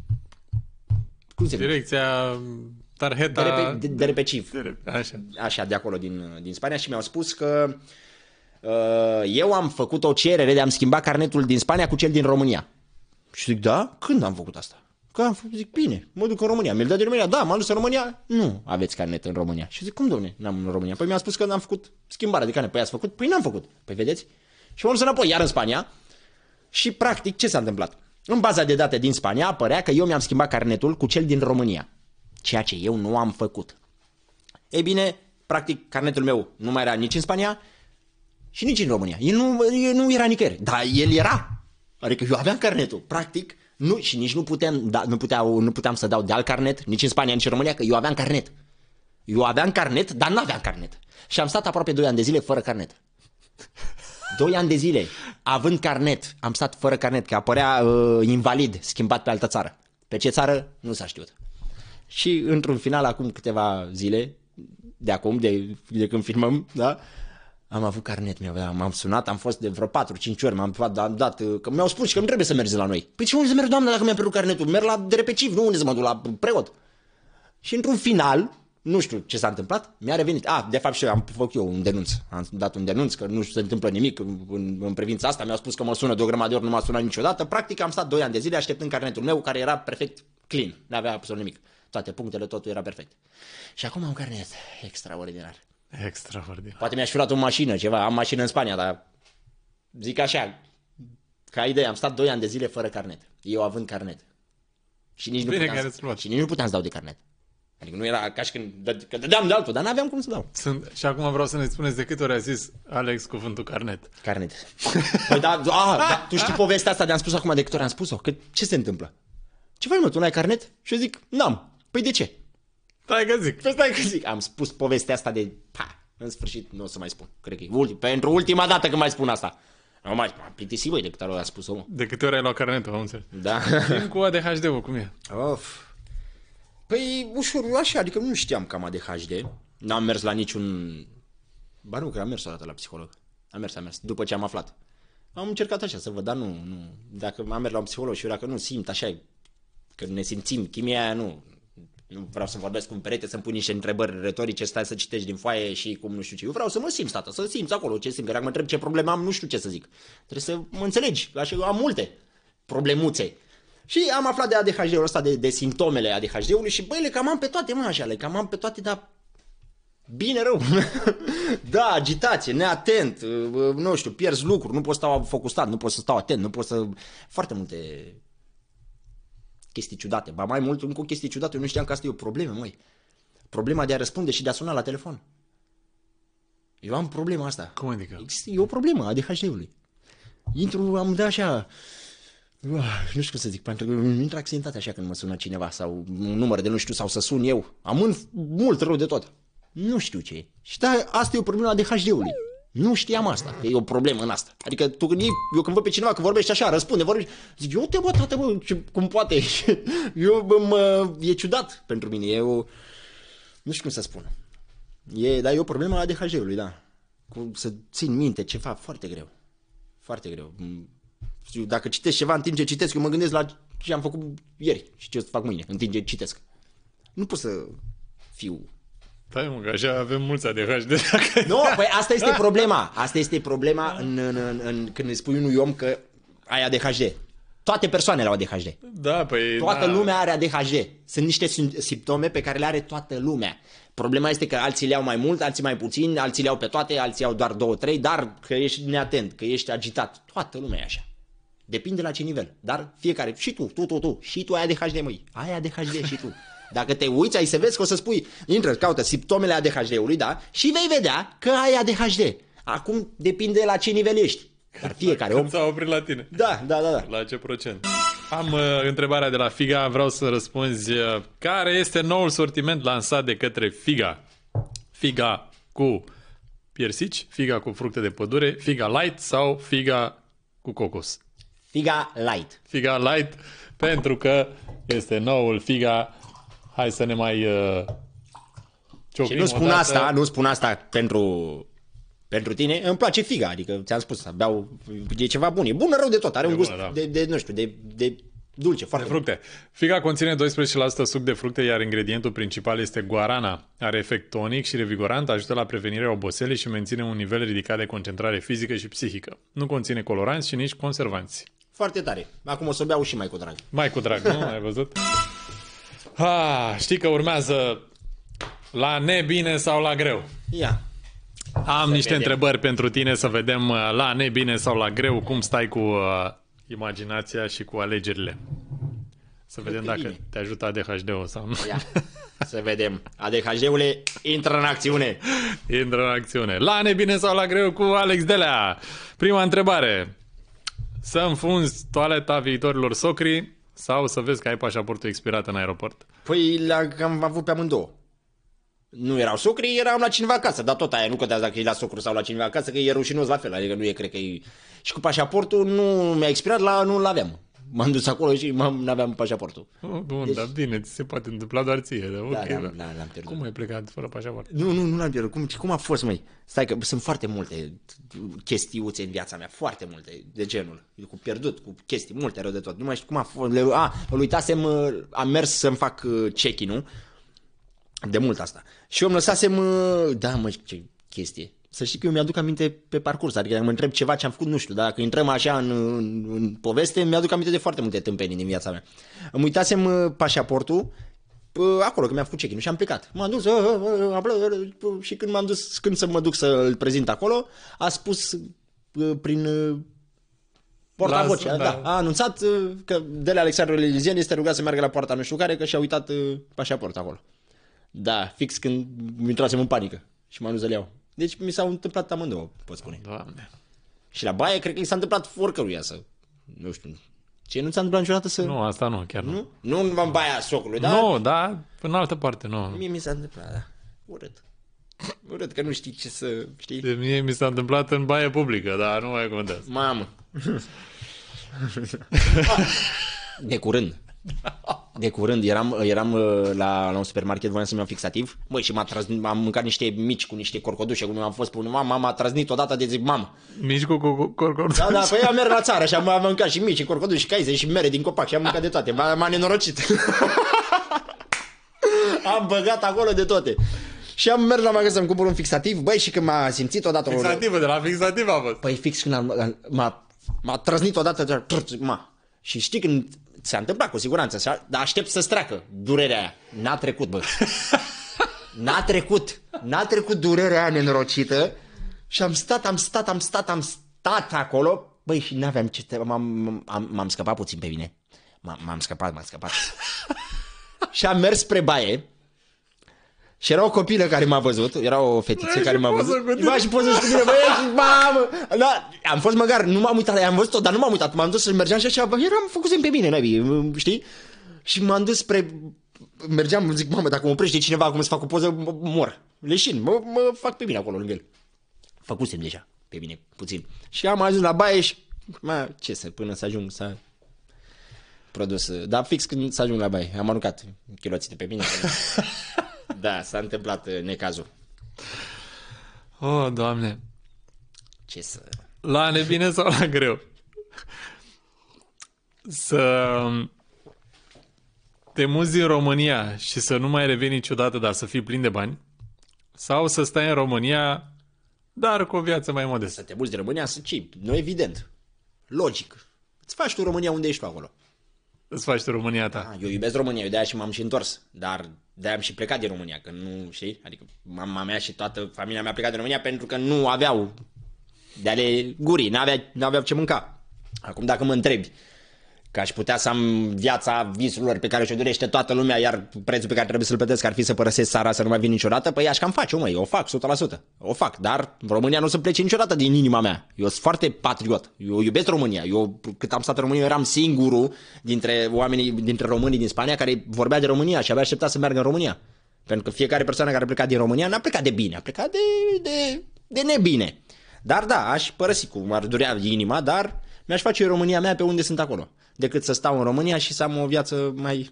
Cum se Direcția Tarjeta... De, de repeciv. Așa. Așa, de acolo, din, din Spania și mi-au spus că uh, eu am făcut o cerere de a-mi schimba carnetul din Spania cu cel din România. Și zic, da? Când am făcut asta? Că am făcut, zic, bine, mă duc în România. Mi-l dă din România? Da, m-am dus în România? Nu aveți carnet în România. Și zic, cum, domne, n-am în România? Păi mi-a spus că n-am făcut schimbarea de carnet. Păi ați făcut? Păi n-am făcut. Păi vedeți? Și m-am dus înapoi, iar în Spania. Și practic, ce s-a întâmplat? În baza de date din Spania apărea că eu mi-am schimbat carnetul cu cel din România. Ceea ce eu nu am făcut. Ei bine, practic, carnetul meu nu mai era nici în Spania și nici în România. El nu, el nu era nicăieri, dar el era. Adică eu aveam carnetul. Practic, nu, și nici nu puteam, da, nu, puteau, nu puteam să dau de alt carnet, nici în Spania, nici în România, că eu aveam carnet. Eu aveam carnet, dar nu aveam carnet. Și am stat aproape doi ani de zile fără carnet. doi ani de zile, având carnet, am stat fără carnet, că apărea uh, invalid, schimbat pe altă țară. Pe ce țară? Nu s-a știut. Și într-un final, acum câteva zile, de acum, de, de când filmăm, da, am avut carnet, m-am sunat, am fost de vreo patru cinci ori, m-am dat, am dat, că mi-au spus că nu trebuie să mergi la noi. Păi ce unde să merg, doamnă, dacă mi-a pierdut carnetul? Merg la de repeciv, nu unde să mă duc, la preot. Și într-un final, nu știu ce s-a întâmplat, mi-a revenit. Ah, de fapt și eu am făcut eu un denunț. Am dat un denunț că nu se întâmplă nimic în, în, în privința asta. Mi-au spus că mă sună de o grămadă de ori, nu m-a sunat niciodată. Practic am stat doi ani de zile așteptând carnetul meu, care era perfect clean, n-avea absolut nimic. Toate punctele, totul era perfect. Și acum am carnet. Extraordinar. Extraordinar. Poate mi-aș fi luat o mașină, ceva. Am mașină în Spania, dar zic așa, ca idee, am stat doi ani de zile fără carnet. Eu având carnet. Și nici, nu puteam, să, și nici nu puteam să dau de carnet. Adică nu era ca și când dă, că dădeam de altul, dar n-aveam cum să dau. Sunt, și acum vreau să ne spuneți de câte ori a zis Alex cuvântul carnet. Carnet. Păi da, a, da, tu știi povestea asta de-am spus acum de câte ori am spus-o? Că ce se întâmplă? Ce faci, mă, tu n-ai carnet? Și eu zic, n-am. Păi de ce? Stai că zic. Păi stai că zic. Am spus povestea asta de, pa, în sfârșit nu o să mai spun. Cred că e ultim, pentru ultima dată când mai spun asta. Nu mai am plictisit voi de câte ori a spus-o, mă. De câte ori ai luat carnetul, am înțeles. Da. Știm cu A D H D-ul, cum e? Of. Păi ușor, așa, adică nu știam că am A D H D. N-am mers la niciun... Ba nu, că am mers o dată la psiholog. Am mers, am mers, după ce am aflat. Am încercat așa să văd, dar nu, nu. Dacă am mers la un psiholog și eu dacă nu simt așa, că ne simțim, chimia aia, nu. Nu vreau să vorbesc cu un perete, să-mi pun niște întrebări retorice, stai să citești din foaie și cum nu știu ce. Eu vreau să mă simt, tată, să simți acolo ce simt. Că dacă mă întreb ce probleme am, nu știu ce să zic. Trebuie să mă înțelegi, așa eu am multe problemuțe. Și am aflat de A D H D-ul ăsta, de, de simptomele A D H D-ului și băi, le cam am pe toate, mă, așa, le cam am pe toate, dar bine rău. Da, agitație, neatent, nu știu, pierzi lucruri, nu pot sta focusat, nu pot să stau atent, nu pot să... Foarte multe chestii ciudate. Ba mai mult, încă o chestie ciudată, eu nu știam că asta e o problemă, măi. Problema de a răspunde și de a suna la telefon. Eu am problema asta. Cum adică? E o problemă a A D H D-ului. Intru, am dat așa... Uh, nu știu cum să zic, pentru că îmi intră accidentatea așa când mă sună cineva sau un număr de nu știu sau să sun eu. Am mult rău de tot. Nu știu ce e. Și da, asta e o problemă a A D H D-ului. Nu știam asta, că e o problemă în asta. Adică tu când iei, eu când văd pe cineva că vorbește așa, răspunde, vorbește, zic, eu te bă, tată, bă, ce, cum poate? Eu, bă, mă, e ciudat pentru mine, e o... Nu știu cum să spun. E, dar e o problemă a A D H D-ului, da. Cu, să țin minte ceva foarte greu. Foarte greu. Dacă citesc ceva în timp ce citesc, eu mă gândesc la ce am făcut ieri și ce o să fac mâine, în timp ce citesc. Nu pot să fiu... Stai mă, că așa avem mulți A D H D. Nu, păi asta este problema. Asta este problema în, în, în, în, când îi spui unui om că ai A D H D. Toate persoanele au A D H D. Da, păi... Toată da. lumea are A D H D. Sunt niște simptome pe care le are toată lumea. Problema este că alții le au mai mult, alții mai puțin, alții le au pe toate, alții au doar două, trei, dar că ești neatent, că ești agitat. Toată lumea e așa. Depinde la ce nivel. Dar fiecare, și tu, tu, tu, tu, și tu ai A D H D, măi. Ai A D H D și tu. Dacă te uiți, ai să vezi că o să spui, intră, caută simptomele A D H D-ului, da? Și vei vedea că ai A D H D. Acum depinde la ce nivel ești. Dar fiecare om... Când s-a oprit la tine. Da, da, da, da. La ce procent? Am uh, întrebarea de la Figa, vreau să răspunzi. Uh, care este noul sortiment lansat de către Figa? Figa cu piersici, Figa cu fructe de pădure, Figa light sau Figa cu cocos. Figa light. Figa light, pentru că este noul Figa. Hai să ne mai uh, ciocnim Și nu spun odată. asta, nu spun asta pentru, pentru tine, îmi place Figa, adică ți-am spus, beau, e ceva bun, e bună rău de tot, are E un gust bună, da. de, de, nu știu, de, de dulce, foarte De fructe. Figa conține doisprezece la sută suc de fructe, iar ingredientul principal este guarana. Are efect tonic și revigorant, ajută la prevenirea oboselii și menține un nivel ridicat de concentrare fizică și psihică. Nu conține coloranți și nici conservanți. Foarte tare. Acum o să o beau și mai cu drag. Mai cu drag, nu? Ai văzut? Ah, știi că urmează la nebine sau la greu. Ia. Am Să niște vedem. întrebări pentru tine, să vedem uh, la nebine sau la greu cum stai cu uh, imaginația și cu alegerile. Să vedem că dacă bine. te ajută A D H D-ul sau nu. Ia. Să vedem. A D H D-ule intră în acțiune. Intră în acțiune. La nebine sau la greu cu Alex Delea. Prima întrebare. Să înfunzi toaleta viitorilor socri sau să vezi că ai pașaportul expirat în aeroport? Păi la, am avut pe amândouă. Nu erau socri, eram la cineva acasă, dar tot aia nu contează dacă e la socru sau la cineva acasă, că e rușinos la fel, adică nu e, cred că e... Și cu pașaportul nu mi-a expirat, la, nu-l aveam. M-am dus acolo și nu aveam pașaportul. Oh, bun, deci... dar bine, ți se poate întâmpla doar ție. Dar Da, ok, l-am, da. l-am, l-am pierdut. Cum ai plecat fără pașaport? Nu, nu, nu l-am pierdut. Cum, cum a fost, măi? Stai că sunt foarte multe chestiuțe în viața mea, foarte multe de genul. Cu pierdut, cu chestii, multe rău de tot. Nu mai știu cum a fost. Le, a, îl uitasem, am mers să-mi fac check-in-ul. De mult asta. Și eu îmi lăsasem, da, mă, ce chestie. Să știi că eu mi-aduc aminte pe parcurs, adică dacă mă întreb ceva ce am făcut, nu știu, dacă intrăm așa în, în, în poveste, mi-aduc aminte de foarte multe tâmpenii din viața mea. Îmi uitasem pașaportul acolo, că mi-am făcut check-in și am plecat. M-am dus și când m-am dus, când să mă duc să-l prezint acolo, a spus prin portavocea, da. da, a anunțat că Delea Alexandru Elizian este rugat să meargă la poarta nu știu care, că și-a uitat pașaportul acolo. Da, fix când intrasem în panică și m-am dus să-l iau. Deci mi s-au întâmplat amândouă, pot spune. Doamne. Și la baie, cred că i s-a întâmplat oricăruia să, nu știu, ce nu ți-a întâmplat niciodată să... Nu, asta nu, chiar nu. Nu? Nu în baia socului, da? Nu, da, în altă parte, nu. Mie mi s-a întâmplat, da. Urât. Urât, că nu știi ce să, știi? De mie mi s-a întâmplat în baie publică, dar nu mai contează. Mamă. De curând. De curând, eram, eram la, la un supermarket, voiam să-mi iau fixativ. Măi, și m-a trăznit, am mâncat niște mici cu niște corcodușe, cum am fost pe mama, mama a trăznit odată de zic, mamă. Mici cu corcor. Da, da, păi eu merg la țară și am, am mâncat și mici, și corcoduși, și caize, și mere din copac și am mâncat de toate. M-a, m-a nenorocit. Am băgat acolo de toate. Și am mers la magazin să-mi cumpăr un fixativ, băi, și când m-a simțit odată... Fixativă, de la fixativ a fost. Păi fix când am, m-a, m-a trăznit odată, ma. Și știi când s-a întâmplat cu siguranță, dar aștept să-ți treacă durerea aia. N-a trecut, bă. N-a trecut. N-a trecut durerea aia nenorocită și am stat, am stat, am stat, am stat acolo. Băi, și n-aveam ce... Te... M-am, am, m-am scăpat puțin pe mine. M-am, m-am scăpat, m-am scăpat. Și am mers spre baie. Și era o copilă care m-a văzut, era o fetiță care m-a văzut. Ba, și poză și cu mine, băi, și mamă! Da, am fost măcar, nu m-am uitat, am văzut-o, dar nu m-am uitat, m-am dus să mergeam și așa, bă, eram făcusem pe mine, naibii, știi? Și m-am dus spre, mergeam, zic, mamă, dacă mă oprește cineva acum să fac o poză, mor, leșin, mă, mă fac pe mine acolo lângă el. Făcusem deja, pe mine, puțin. Și am ajuns la baie și, mă, ce să, până să ajung să... produs, dar fix când să ajung la baie, am aruncat chiloțite pe mine. Da, s-a întâmplat necazul. Oh, Doamne. Ce să... La nebine sau la greu? Să te muzi în România și să nu mai revii niciodată, dar să fii plin de bani? Sau să stai în România, dar cu o viață mai modestă? Să te muți de România, să ce? Nu evident. Logic. Îți faci tu România unde ești tu acolo. Îți faci tu România ta. Ah, eu iubesc România, eu de-aia și m-am și întors. Dar de-aia am și plecat din România, că nu, știi? Adică mama mea și toată familia mea a plecat din România pentru că nu aveau de ale gurii, n-avea, n-aveau ce mânca. Acum dacă mă întrebi că aș putea să am viața visurilor pe care și-o dorește toată lumea, iar prețul pe care trebuie să-l plătesc ar fi să părăsesc țara, să nu mai vin niciodată, păi aș cam face, măi, o fac, o sută la sută. O fac, dar România nu o să plece niciodată din inima mea. Eu sunt foarte patriot, eu iubesc România. Eu, cât am stat în România, eu eram singurul dintre oamenii, dintre românii din Spania care vorbea de România și avea așteptat să meargă în România. Pentru că fiecare persoană care a plecat din România n-a plecat de bine, a plecat de, de, de nebine. Dar da, aș părăsi cum ar durea inima, dar Mi-aș face eu România mea pe unde sunt acolo, decât să stau în România și să am o viață mai...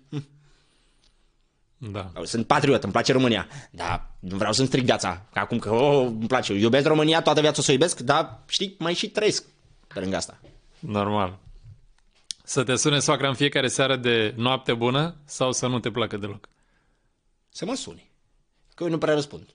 Da. Sunt patriot, îmi place România, dar nu vreau să-mi stric viața, că acum că oh, îmi place, iubesc România, toată viața o să o iubesc, dar știi, mai și trăiesc pe lângă asta. Normal. Să te sune soacra în fiecare seară de noapte bună sau să nu te placă deloc? Să mă suni, că eu nu prea răspund.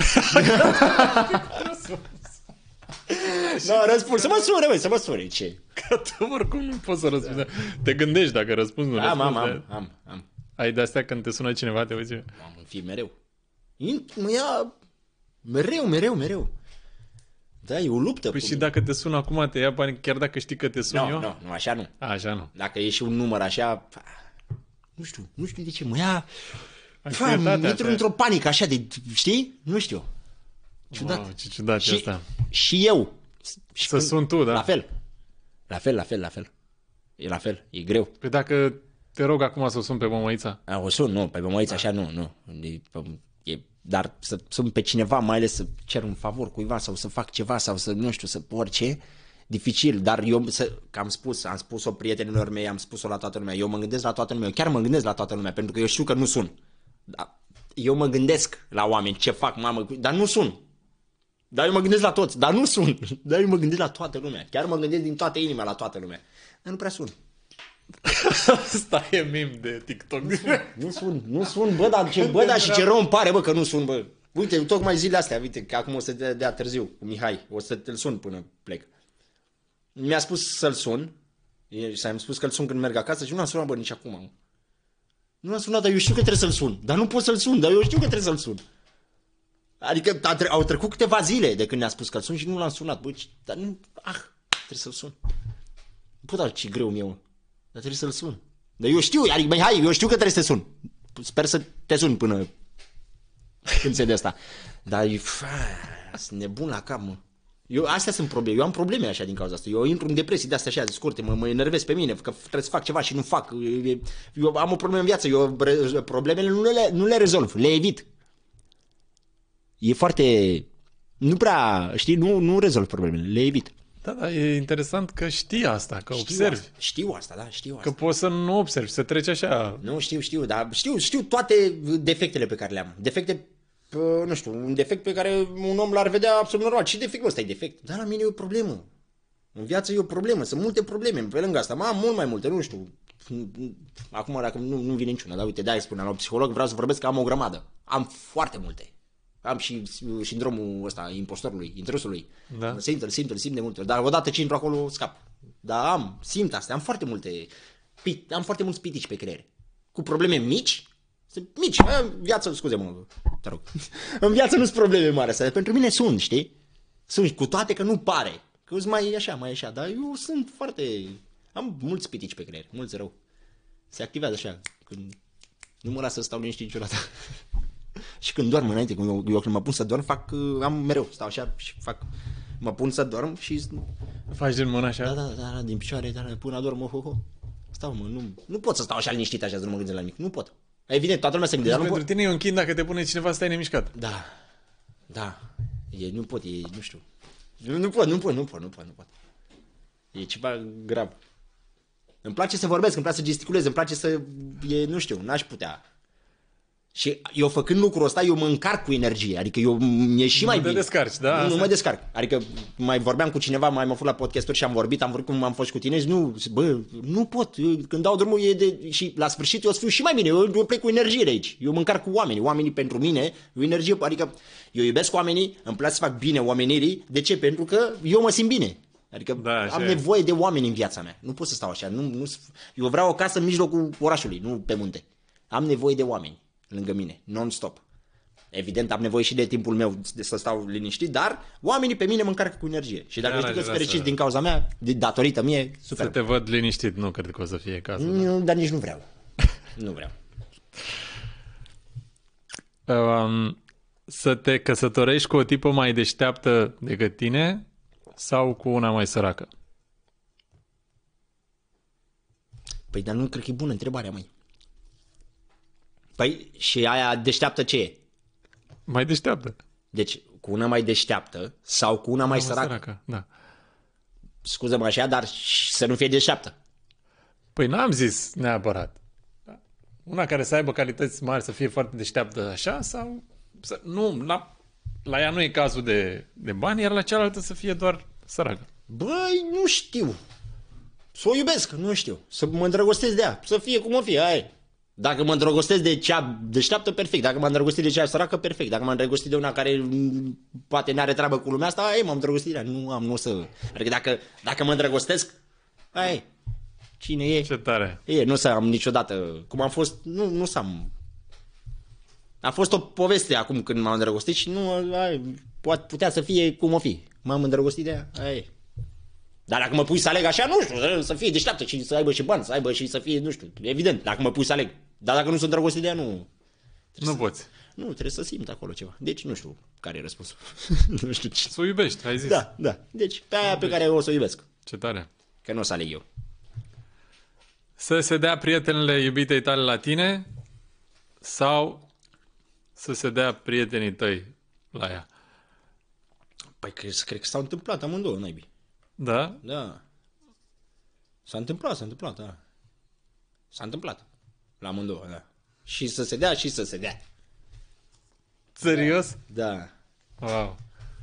Nu, răspund, să mă sune, băi, să mă sune, ce? Că tu oricum nu poți să răspunzi. Te gândești dacă răspunzi, nu am, răspunzi. am, am, de... am, am. Ai de-astea când te sună cineva, te uiți? Am în fi mereu. Mă ia mereu, mereu, mereu. Da, e o luptă. Păi și dacă te sun acum, te ia bani, chiar dacă știi că te sun no, eu? Nu, nu, așa nu. A, așa nu. Dacă e și un număr așa, nu știu, nu știu de ce, mă ia... Anxietatea intru într-o panică așa de, știi? Nu știu. Ciudat. Wow, ce ciudat și, e asta. Și eu. Și să sun tu, da? La fel. La fel, la fel, la fel. E la fel, e greu. Păi dacă te rog acum să o sun pe mămăița. A, o sun, nu, pe mămăița așa nu, nu. E, e, dar să sun pe cineva, mai ales să cer un favor cuiva sau să fac ceva sau să, nu știu, să orice, dificil, dar eu, să, că am spus, am spus-o prietenilor mei, am spus-o la toată lumea, eu mă gândesc la toată lumea, eu chiar mă gândesc la toată lumea, pentru că eu știu că nu sun. Da, eu mă gândesc la oameni, ce fac, mamă, dar nu sun. Dar eu mă gândesc la toți, dar nu sun. Dar eu mă gândesc la toată lumea, chiar mă gândesc din toată inima la toată lumea, dar nu prea sun. Asta e meme de TikTok. Nu sun, nu sun, bă, dar ce, bă, dar și ce rău îmi pare, bă, că nu sun, bă. Uite, tocmai zilele astea, uite, că acum o să te dea târziu cu Mihai, o să te-l sun până plec. Mi-a spus să-l sun, s-a spus că îl sun când merg acasă și nu am sunat, bă, nici acum. Nu am sunat, dar eu știu că trebuie să-l sun, dar nu pot să-l sun, dar eu știu că trebuie să-l sun. Adică au trecut câteva zile de când ne-a spus că-l sun și nu l-am sunat, bă, dar nu, ah, trebuie să-l sun. Bă, dar ce greu mi-e, dar trebuie să-l sun. Dar eu știu, adică, băi, hai, eu știu că trebuie să te sun. Sper să te sun până când se de asta. Dar eu, sunt nebun la cap, mă. Eu, astea sunt probleme. Eu am probleme așa din cauza asta. Eu intru în depresii de astea așa scurte, mă, mă enervez pe mine, că trebuie să fac ceva și nu fac. Eu am o problemă în viață, eu problemele nu le, nu le rezolv, le evit. E foarte... Nu prea, știi, nu, nu rezolv problemele, le evit. Da, da, e interesant că știi asta, că știu observi. Asta, știu asta, da, știu asta. Că poți să nu observi, să treci așa. Nu, știu, știu, dar știu, știu toate defectele pe care le am. Defecte, nu știu, un defect pe care un om l-ar vedea absolut normal. Ce defectul ăsta e defect? Dar la mine e o problemă. În viață e o problemă, sunt multe probleme pe lângă asta. Mă, am mult mai multe, nu știu. Acum dacă nu, nu vine niciuna, dar uite, de-aia spuneam la un psiholog, vreau să vorbesc că am o grămadă. Am foarte multe. Am și sindromul ăsta, impostorului, intrusului. Da. Simt, îl simt, îl simt de multe ori. Dar odată ce intru acolo, scap. Dar am, simt astea, am foarte multe, am foarte mulți pitici pe creier. Cu probleme mici, sunt mici. În viață, scuze-mă, te rog. În viață nu sunt probleme mari astea. Pentru mine sunt, știi? Sunt, cu toate că nu pare. Că sunt mai așa, mai așa. Dar eu sunt foarte, am mulți pitici pe creier, mulți rău. Se activează așa, când nu mă lasă să stau liniștit niciodată. Și când dorm înainte, când eu, eu când mă pun să dorm, fac, am mereu, stau așa și fac, mă pun să dorm și... Faci din mână așa? Da, da, da, da, din picioare, da, până adorm, oh, oh, oh. Stau, mă, nu, nu pot să stau așa liniștit așa să nu mă gândesc la nimic, nu pot. Evident, toată lumea se gândește, deci dar nu pentru pot. tine e un chin dacă te pune cineva să stai nemișcat. Da, da, e, nu pot, e, nu știu, nu, nu pot, nu pot, nu pot, nu pot, nu pot. E ceva grav. Îmi place să vorbesc, îmi place să gesticulez, îmi place să, e, nu știu, n-aș putea. Și eu făcând lucrul ăsta, eu mă încarc cu energie, adică eu mi-e și nu mai te bine. descarci, da? Nu, nu mă descarc. Adică mai vorbeam cu cineva, mai am fost la podcasturi și am vorbit, am vorbit cum am fost cu tine și nu, bă, nu pot. Eu, când dau drumul e de, și la sfârșit eu o să fiu și mai bine. Eu, eu plec cu energie de aici. Eu mă încarc cu oamenii. Oamenii pentru mine, e o energie, adică eu iubesc oamenii, îmi place să fac bine oamenirii. De ce? Pentru că eu mă simt bine. Adică da, am nevoie de oameni în viața mea. Nu pot să stau așa. Nu, nu, eu vreau o casă în mijlocul orașului, nu pe munte. Am nevoie de oameni lângă mine, non-stop. Evident, am nevoie și de timpul meu de să stau liniștit, dar oamenii pe mine mă încarcă cu energie. Și dacă știu că sunt fericiți să... din cauza mea, de datorită mie, super. Să te văd liniștit, nu cred că o să fie cazul. Nu, dar nici nu vreau. Nu vreau. Um, să te căsătorești cu o tipă mai deșteaptă decât tine sau cu una mai săracă? Păi, dar nu cred că e bună întrebarea, măi. Păi, și aia deșteaptă ce e? Mai deșteaptă. Deci, cu una mai deșteaptă sau cu una mai una săracă? săracă? Da. scuză-mă așa, dar și să nu fie deșteaptă. Păi n-am zis neapărat. Una care să aibă calități mari, să fie foarte deșteaptă așa, sau... Să, nu, la, la ea nu e cazul de, de bani, iar la cealaltă să fie doar săracă. Băi, nu știu. Să o iubesc, nu știu. Să mă îndrăgostesc de ea, să fie cum o fie, aia e. Dacă mă îndrăgostesc de cea deșteaptă, perfect. Dacă mă îndrăgostesc de cea săracă, perfect. Dacă mă îndrăgostesc de una care poate n-are treabă cu lumea asta, aia e, m-am îndrăgostit de ea. Nu am, nu o să... Adică dacă, dacă mă îndrăgostesc, aia e. Cine e? Ce tare. E, nu să am niciodată... Cum am fost, nu, nu să am... A fost o poveste acum când m-am îndrăgostit și nu... Aia, poate putea să fie cum o fi. M-am îndrăgostit de ea, aia e. Dar dacă mă pui să aleg așa, nu știu, să fie deșteaptă și să aibă și bani, să aibă și să fie, nu știu, evident, dacă mă pui să aleg. Dar dacă nu sunt îndrăgostit de ea, nu... Nu să, poți. Nu, trebuie să simt acolo ceva. Deci nu știu care e răspunsul. Nu știu ce. Să o iubești, ai zis. Da, da. Deci pe aia pe care o să o iubesc. Ce tare. Că nu o să aleg eu. Să se dea prietenele iubitei tale la tine sau să se dea prietenii tăi la ea? Păi cred, cred că s-au întâmplat amândouă, naibii. Da? Da. S-a întâmplat, s-a întâmplat, da. S-a întâmplat. La amândouă, da. Și să se dea și să se dea. Serios? Da. Wow.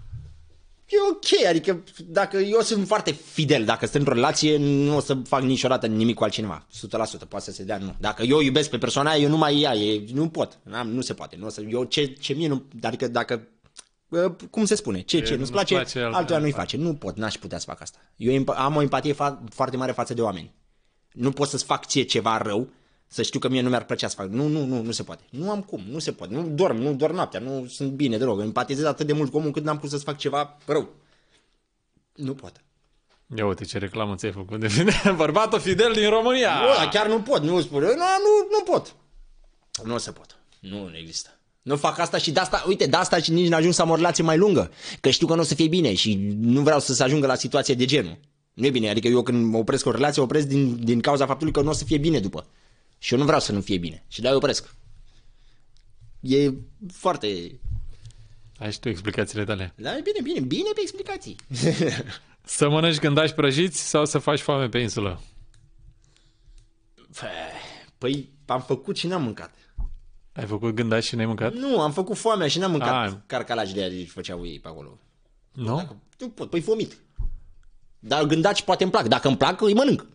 E ok, adică dacă eu sunt foarte fidel, dacă sunt într-o relație, nu o să fac niciodată nimic cu altcineva. o sută la sută, poate să se dea, nu. Dacă eu iubesc pe persoana aia, eu nu mai ea, e, nu pot. N-am, nu se poate. Nu o să, eu ce, ce mie nu, adică dacă, cum se spune, ce, ce nu-ți place, place altuia nu-i face. Nu pot, n-aș putea să fac asta. Eu am o empatie fa- foarte mare față de oameni. Nu pot să-ți fac ție ceva rău, să știu că mie nu mi-ar plăcea să fac. Nu, nu, nu, nu se poate. Nu am cum, nu se poate. Nu dorm, nu dorm noaptea, nu sunt bine deloc. Empatizez atât de mult cu omul cât n-am cum să-ți fac ceva rău. Nu pot. Ia uite ce reclamă ți-ai făcut de fidel. Bărbatul fidel din România. Nu, dar chiar nu pot, nu spun. Nu, nu, nu pot. Nu se pot. Nu, nu există. Nu fac asta și de asta, uite, de asta și nici n-ajung să am o relație mai lungă. Că știu că nu o să fie bine și nu vreau să se ajungă la situație de genul. Nu e bine, adică eu când mă opresc o relație, o opresc din, din cauza faptului că nu o să fie bine după. Și eu nu vreau să nu fie bine. Și de-aia opresc. E foarte... Ai și tu explicațiile tale. Da, e bine, bine, bine pe explicații. Să mănânci gândași prăjiți sau să faci foame pe insulă? Păi am făcut și n-am mâncat. Ai făcut gândași și n-ai mâncat? Nu, am făcut foamea și n-am mâncat A, carcalaci de aia ce făceau ei pe acolo. Nu? Dacă, nu pot, păi vomit. Dar gândaci poate îmi plac. Dacă îmi plac, îi mănânc.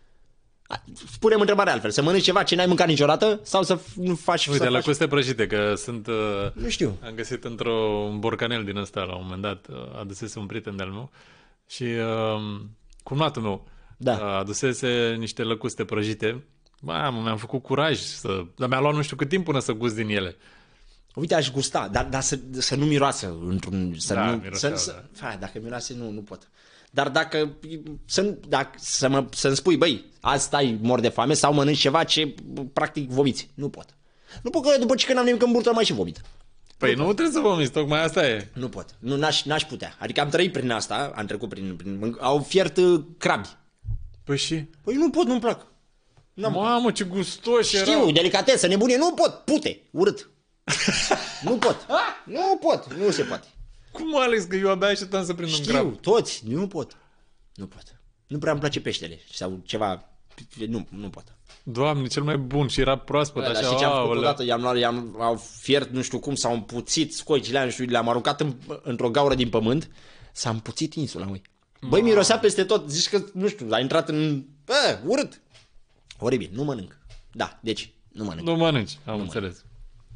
Punem întrebarea altfel. Să mănânci ceva ce n-ai mâncat niciodată sau să nu faci... Uite, să lăcuste faci... prăjite, că sunt... Nu știu. Am găsit într-un borcanel din ăsta la un moment dat. Adusese un prieten de-al meu și uh, cumnatul meu Da. adusese niște lăcuste prăjite. Mamă, mi-am făcut curaj să... Dar mi-a luat nu știu cât timp până să gust din ele. Uite, aș gusta, dar, dar să, să nu miroasă într-un... Să Da, nu, miroseau, să, da. să, fa, dacă miroase, nu, nu pot. Dar dacă, să, dacă să mă, să-mi spui, băi, azi stai mor de foame sau mănânci ceva ce practic vomiți. Nu pot. Nu pot, că după ce că n-am nimic în burtă mai și vomit. Păi nu, nu trebuie să vomiți, tocmai asta e. Nu pot. Nu, n-aș, n-aș putea. Adică am trăit prin asta, am trecut prin... prin au fiert uh, crabi. Păi și? Păi nu pot, nu-mi plac. N-am Mamă, ce gustoși Știu, erau. delicatesă, nebunie, nu pot, pute, urât. Nu pot, nu pot, nu se poate. Cum, Alex, că eu abia așteptam să prind un Știu, grab. toți, nu pot. Nu pot. Nu prea îmi place peștele sau ceva, nu, nu pot. Doamne, cel mai bun și era proaspăt, Bă, dar așa, și ce am făcut aoleu. odată, i-am luat, i-am au fiert, nu știu cum, s-au împuțit scoicile, nu știu, le-am aruncat în, într-o gaură din pământ, s-a împuțit insula, măi. Băi, mirosea peste tot, zici că, nu știu, a intrat în, bă, urât. Oribil, nu mănânc. Da, deci, nu mănânc. Nu mănânci, am nu înțeles. Mănânc.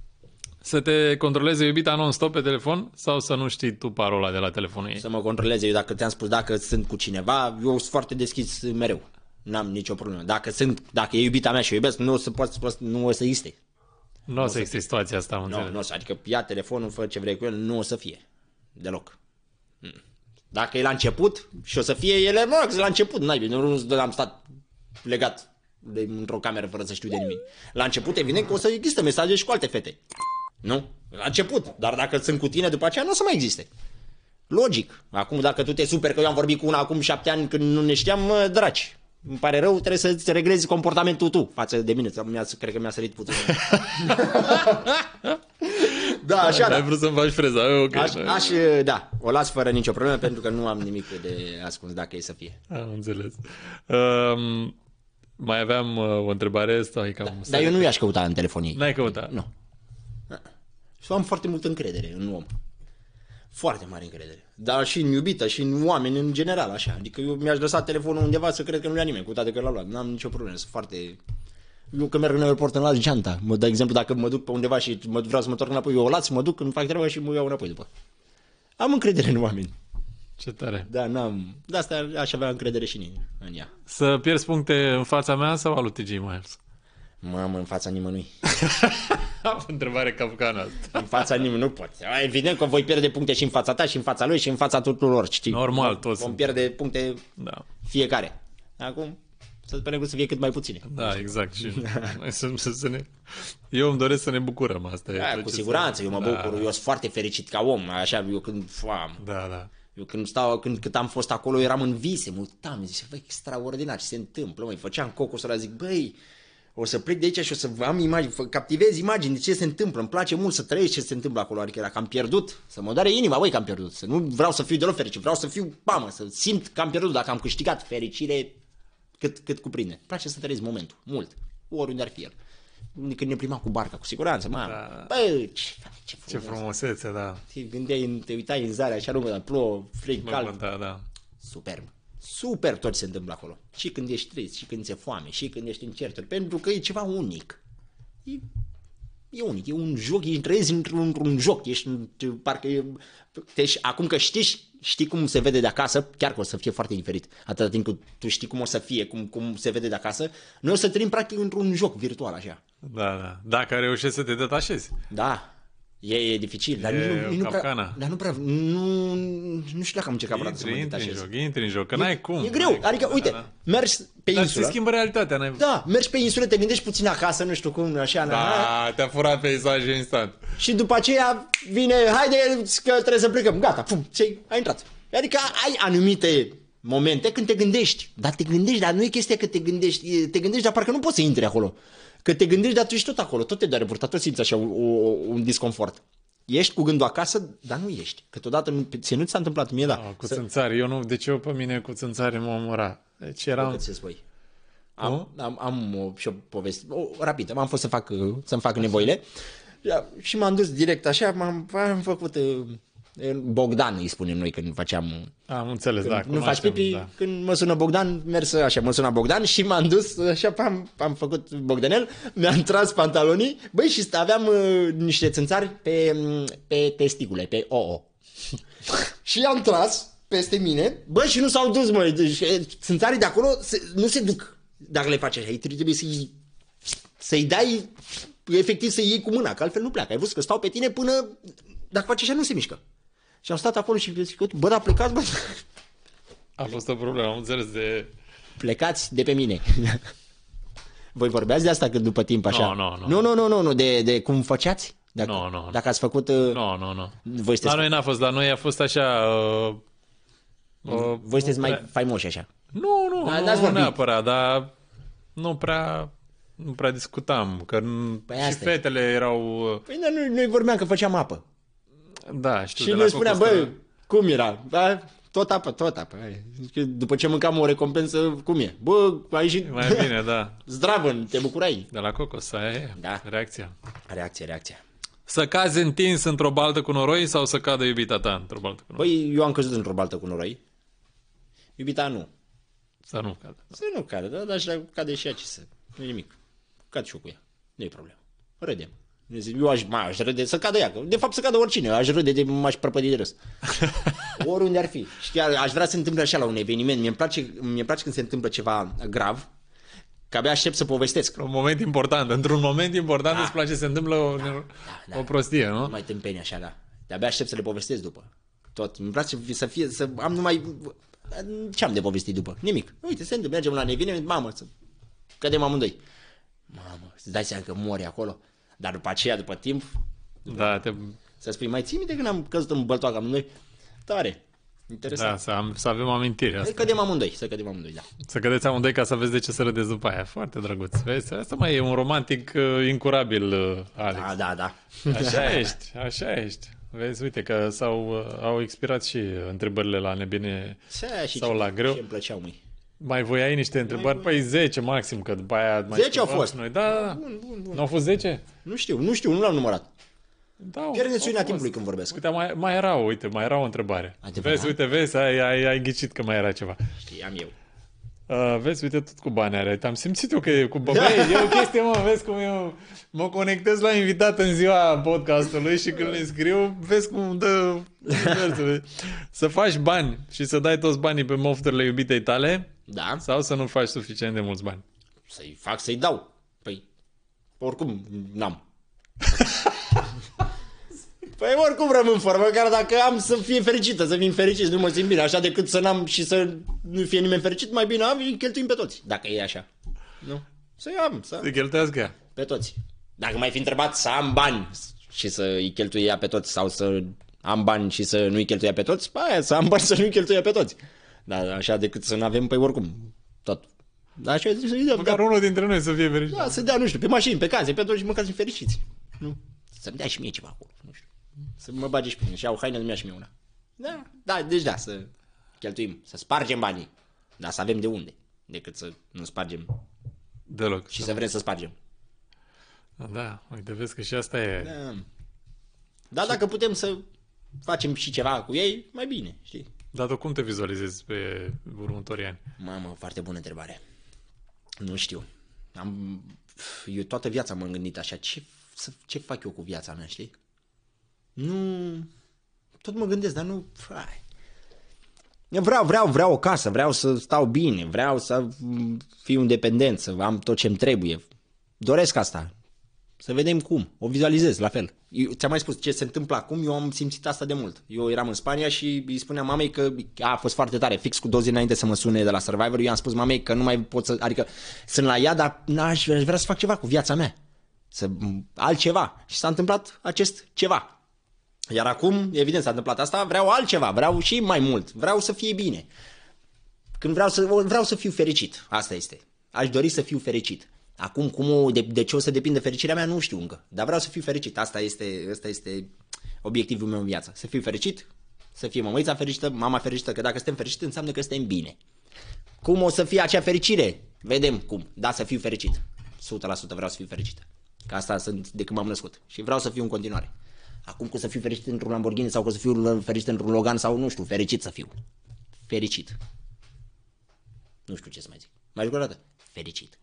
Să te controleze iubita non-stop pe telefon sau să nu știi tu parola de la telefonul ei? Să mă controleze, eu dacă ți-am spus, dacă sunt cu cineva, eu sunt foarte deschis mereu. N-am nicio problemă. Dacă sunt, dacă e iubita mea și o iubesc, nu o să poți, nu o să existe. Nu o să existe situația asta, am Nu, înțeles. nu o să, adică ia telefonul, fă ce vrei cu el, nu o să fie. Deloc. Dacă e la început și o să fie, ele, mă, la început, n-ai bine, nu, nu am stat legat de, într-o cameră fără să știu de nimic. La început, evident că o să există mesaje și cu alte fete. Nu? La început. Dar dacă sunt cu tine după aceea, nu o să mai existe. Logic. Acum, dacă tu te superi că eu am vorbit cu una acum șapte ani când nu ne știam, mă, draci. Îmi pare rău, trebuie să-ți reglezi comportamentul tu față de mine. Mi-a, cred că mi-a sărit puțin. Da, așa, N-ai da. vrut să-mi faci freza, ok. Aș, aș, da, o las fără nicio problemă pentru că nu am nimic de ascuns dacă e să fie. Am înțeles. Um, mai aveam uh, o întrebare, stai cam... Da, Dar eu nu i-aș căuta în telefonie. N-ai căutat? Nu. Și am foarte multă încredere în om. Foarte mare încredere. Dar și în iubită, și în oameni în general, așa. Adică eu mi-aș lăsa telefonul undeva să cred că nu ia nimeni, cu toate că l-a luat. N-am nicio problemă, sunt foarte... Eu când merg în aeroport îmi las geanta. Mă, de exemplu, dacă mă duc pe undeva și mă, vreau să mă întorc înapoi, eu o las, mă duc, îmi fac treaba și mă iau înapoi după. Am încredere în oameni. Ce tare. Da, n-am... De asta aș avea încredere și în, în ea. Să pierzi puncte în fața mea sau a lui T J Miles? Mamă, în fața nimănui. Am întrebare capcană asta. În fața nimănui nu pot. Evident că voi pierde puncte și în fața ta, și în fața lui, și în fața tuturor. Știi? Normal, toți. Vom pierde puncte Da. fiecare. Acum, să sperăm că să fie cât mai puține. Da, exact. Și noi să, să, să ne... Eu îmi doresc să ne bucurăm. Asta e Da, tot cu ce siguranță, să... eu mă da, bucur, da. eu sunt foarte fericit ca om, așa, eu când, foam, Da, da. eu când stau, când cât am fost acolo, eram în vise, mă uitam, zice, băi, extraordinar, ce se întâmplă, măi, făceam cocosul ăla, zic, băi, o să plec de aici și o să am imagini, captivez imagini de ce se întâmplă, îmi place mult să trăiesc ce se întâmplă acolo, adică era că am pierdut, să mă doare inima, băi, că am pierdut, să nu vreau să fiu deloc fericit, vreau să fiu, pamă, să simt că am pierdut, dacă am câștigat fericire cât, cât cuprinde. Îmi place să trăiesc momentul, mult, oriunde ar fi el. Când ne plimbam cu barca, cu siguranță, mamă, Da. băi, ce, ce Ce frumos. frumusețe, da. Te gândeai, te uitai în zare, așa nu mă, dar plouă, frig, Mă, cald. da, da. Superb. Super tot se întâmplă acolo. Și când ești trist, și când ți-e foame, și când ești în certuri, pentru că e ceva unic. E, e unic, e un joc, e trăiesc într-un, într-un joc, ești, parcă e, te, acum că știi, știi cum se vede de acasă, chiar că o să fie foarte diferit, atâta timp cât tu știi cum o să fie, cum, cum se vede de acasă, noi o să trăim practic într-un joc virtual, așa. Da, da. Dacă reușești să te detașezi. Da. E, e dificil, dar E nu, nu, nu prea, capcana. dar nu prea, nu, nu știu dacă am încercat vreodată să mă Intri, intri în detașez. joc, intri în joc, că n-ai cum. E greu, n-ai adică, cum, uite, da, da. mergi pe Dar insulă. se schimbă realitatea, n-ai... Da, mergi pe insulă, te gândești puțin acasă, nu știu cum, așa, na, Da, te-a furat peisajul instant. și după aceea vine, haide că trebuie să plecăm, gata, pum, ți ai intrat. Adică ai anumite momente când te gândești, dar te gândești, dar nu e chestia că te gândești, e- te gândești, dar parcă nu poți să intri acolo. Că te gândești, dar tu ești tot acolo, tot te doare burta, tot simți așa un, un disconfort. Ești cu gândul acasă, dar nu ești. Câteodată nu, ție nu ți s-a întâmplat mie, da. Ah, cu Să- țânțari, eu nu, deci eu pe mine cu țânțari mă omora. Deci eram... Cât se spui. Am, am, am o, și o poveste, o, rapidă, m-am fost să fac, uh, să-mi fac nevoile și m-am dus direct așa, m-am, am făcut uh, Bogdan, îi spunem noi când faceam, Am înțeles, da, nu faci cunoaștem, pipi, da. când mă sună Bogdan, mers așa, mă sună Bogdan și m-am dus, așa, am, am făcut Bogdanel, mi-am tras pantalonii, băi, și aveam uh, niște țânțari pe, pe testicule, pe O O. Și i-am tras peste mine, bă, și nu s-au dus, măi, deci, țânțarii de acolo se, nu se duc dacă le faci așa, ei trebuie să-i, să-i dai, efectiv să-i iei cu mâna, că altfel nu pleacă, ai văzut că stau pe tine până, dacă faci așa nu se mișcă. Și am stat acolo și zic, bă, dar plecați, bă, A fost o problemă, am înțeles de... plecați de pe mine. Voi vorbeați de asta că după timp așa? Nu, nu, nu. Nu, nu, nu, nu, nu, de, de cum făceați? Dacă, Nu, nu. Dacă ați făcut... uh, Nu, nu, nu. Voi La sunteți, noi n-a fost, la noi a fost așa... Uh, uh, voi sunteți nu mai prea- faimoși așa. Nu, nu, Da, nu, n-ați nu vorbit. neapărat, dar nu prea, nu prea discutam, că n- Păi și asta e. fetele erau... uh, Păi, dar noi, noi vorbeam că făceam apă. Da, știu, Și de noi la spuneam, Cocos, bă, cum era? Da, tot apă, tot apă. Hai. Zic, după ce mâncam o recompensă, cum e? Bă, ai ieșit Mai bine, da. zdravă, te bucurai. De la Cocos, aia e Da. reacția. Reacție, reacție. Să cazi întins într-o baltă cu noroi sau să cadă iubita ta într-o baltă cu noroi? Băi, eu am căzut într-o baltă cu noroi. Iubita nu. Să nu cadă. Să nu cadă, dar așa cade și ea ce să... Nu nimic. Cad și eu cu ea. Nu e problemă. Râdem. Eu aș, mă, aș râde să cadă ea. Că, de fapt să cadă oricine. Aș râde de m-aș prăpădi de râs. Oriunde ar fi. Și chiar aș vrea să se întâmple așa la un eveniment. Mie îmi place, mie place când se întâmplă ceva grav. Că abia aștept să povestesc. Un moment important. Într-un moment important Da. îți place să se întâmplă o, da. o prostie, nu? Nu mai tâmpeni așa, da. De-abia aștept să le povestesc după. Tot. Îmi place să fie, să am numai... Ce am de povestit după? Nimic. Uite, se întâmplă, mergem la un eveniment, mamă, să cădem amândoi. Mamă, îți dai seama că mori acolo. Dar după aceea, după timp, Da, te... să spui, mai ții minte când am căzut în băltoacă amândoi? Tare. Interesant. Da, să, am, să avem amintiri. Asta. Să cădem amândoi, să cădem amândoi, da. Să cădeți amândoi ca să vezi de ce să râdeți după aia. Foarte drăguț. Vezi? Asta mai e un romantic uh, incurabil, uh, Alex. Da, da, da. Așa ești, așa ești. Vezi, uite că s-au, uh, au expirat și întrebările la nebine și sau la greu. Ce îmi plăceau, măi. Mai voiai niște întrebări? Păi zece maxim, că după aia... Mai zece au fost. Noi. Da, da, da. Bun, bun, bun. Nu au fost zece? Nu știu, nu știu, nu l-am numărat. Da, Pierde suina timpului când vorbesc. Uite, mai, mai era, uite, mai era o întrebare. Adevărat? Vezi, uite, vezi, ai, ai, ai ghicit că mai era ceva. Știam eu. Uh, vezi, uite, tot cu bani are. Am simțit eu că e cu bani. Băi, e o chestie, mă, vezi cum eu mă conectez la invitat în ziua podcastului și când le scriu, vezi cum îmi dă să faci bani și să dai toți banii pe mofturile iubitei tale, Da. sau să nu faci suficient de mulți bani. Să-i fac, să-i dau. Păi, oricum, n-am. Păi oricum rămân fără, măcar dacă am să fie fericită, să fim fericiți, nu mă simt bine, așa decât să n-am și să nu fie nimeni fericit, mai bine am și îi cheltuim pe toți, dacă e așa. Nu? Să am, să Să cheltuiască ea. pe toți. Dacă m-ai fi întrebat să am bani și să îi cheltui ea pe toți sau să am bani și să nu îi cheltui ea pe toți, pa aia, să am bani să nu îi cheltui ea pe toți. Dar așa decât să nu avem, păi oricum, tot. Dar așa să-i dăm. Măcar unul dintre noi să fie fericit. Da, să dea, nu știu, pe mașini, pe case, pe toți și măcar să fim fericiți. Nu? Să-mi dea și mie ceva acolo, nu știu. Să mă bage și pe mine și au haine, nu și mie una. Da, da, deci da, să cheltuim, să spargem banii. Dar să avem de unde, decât să nu spargem Deloc. și să vrem să spargem. Da, uite, vezi că și asta e... Da. Dar dacă putem să facem și ceva cu ei, mai bine, știi? Dar tu cum te vizualizezi pe următorii ani? Mamă, foarte bună întrebare. Nu știu. Am... Eu toată viața m-am gândit așa, ce, să, ce fac eu cu viața mea, știi? Nu... Tot mă gândesc, dar nu... Hai. Eu vreau, vreau, vreau o casă, vreau să stau bine, vreau să fiu independent, să am tot ce-mi trebuie. Doresc asta. Să vedem cum. O vizualizez, la fel. Eu, ți-am mai spus ce se întâmplă acum, eu am simțit asta de mult. Eu eram în Spania și îi spuneam mamei că a fost foarte tare, fix cu două zile înainte să mă sune de la Survivor, eu am spus mamei că nu mai pot să, adică sunt la ea, dar n-aș vrea să fac ceva cu viața mea. Să, altceva. Și s-a întâmplat acest ceva. Iar acum, evident, s-a întâmplat asta, vreau altceva, vreau și mai mult, vreau să fie bine. Când vreau să, vreau să fiu fericit, asta este. Aș dori să fiu fericit. Acum, cum o, de, de ce o să depindă fericirea mea, nu știu încă. Dar vreau să fiu fericit. Asta este, asta este obiectivul meu în viață. Să fiu fericit, să fie mămăița fericită, mama fericită, că dacă suntem fericiți înseamnă că suntem bine. Cum o să fie acea fericire? Vedem cum. Da, să fiu fericit. o sută la sută vreau să fiu fericit. Că asta sunt de când m-am născut. Și vreau să fiu în continuare. Acum cum să fiu fericit într-un Lamborghini sau cum să fiu fericit într-un Logan sau nu știu, fericit să fiu. Fericit. Nu știu ce să mai zic. Mai zic o dată. Fericit.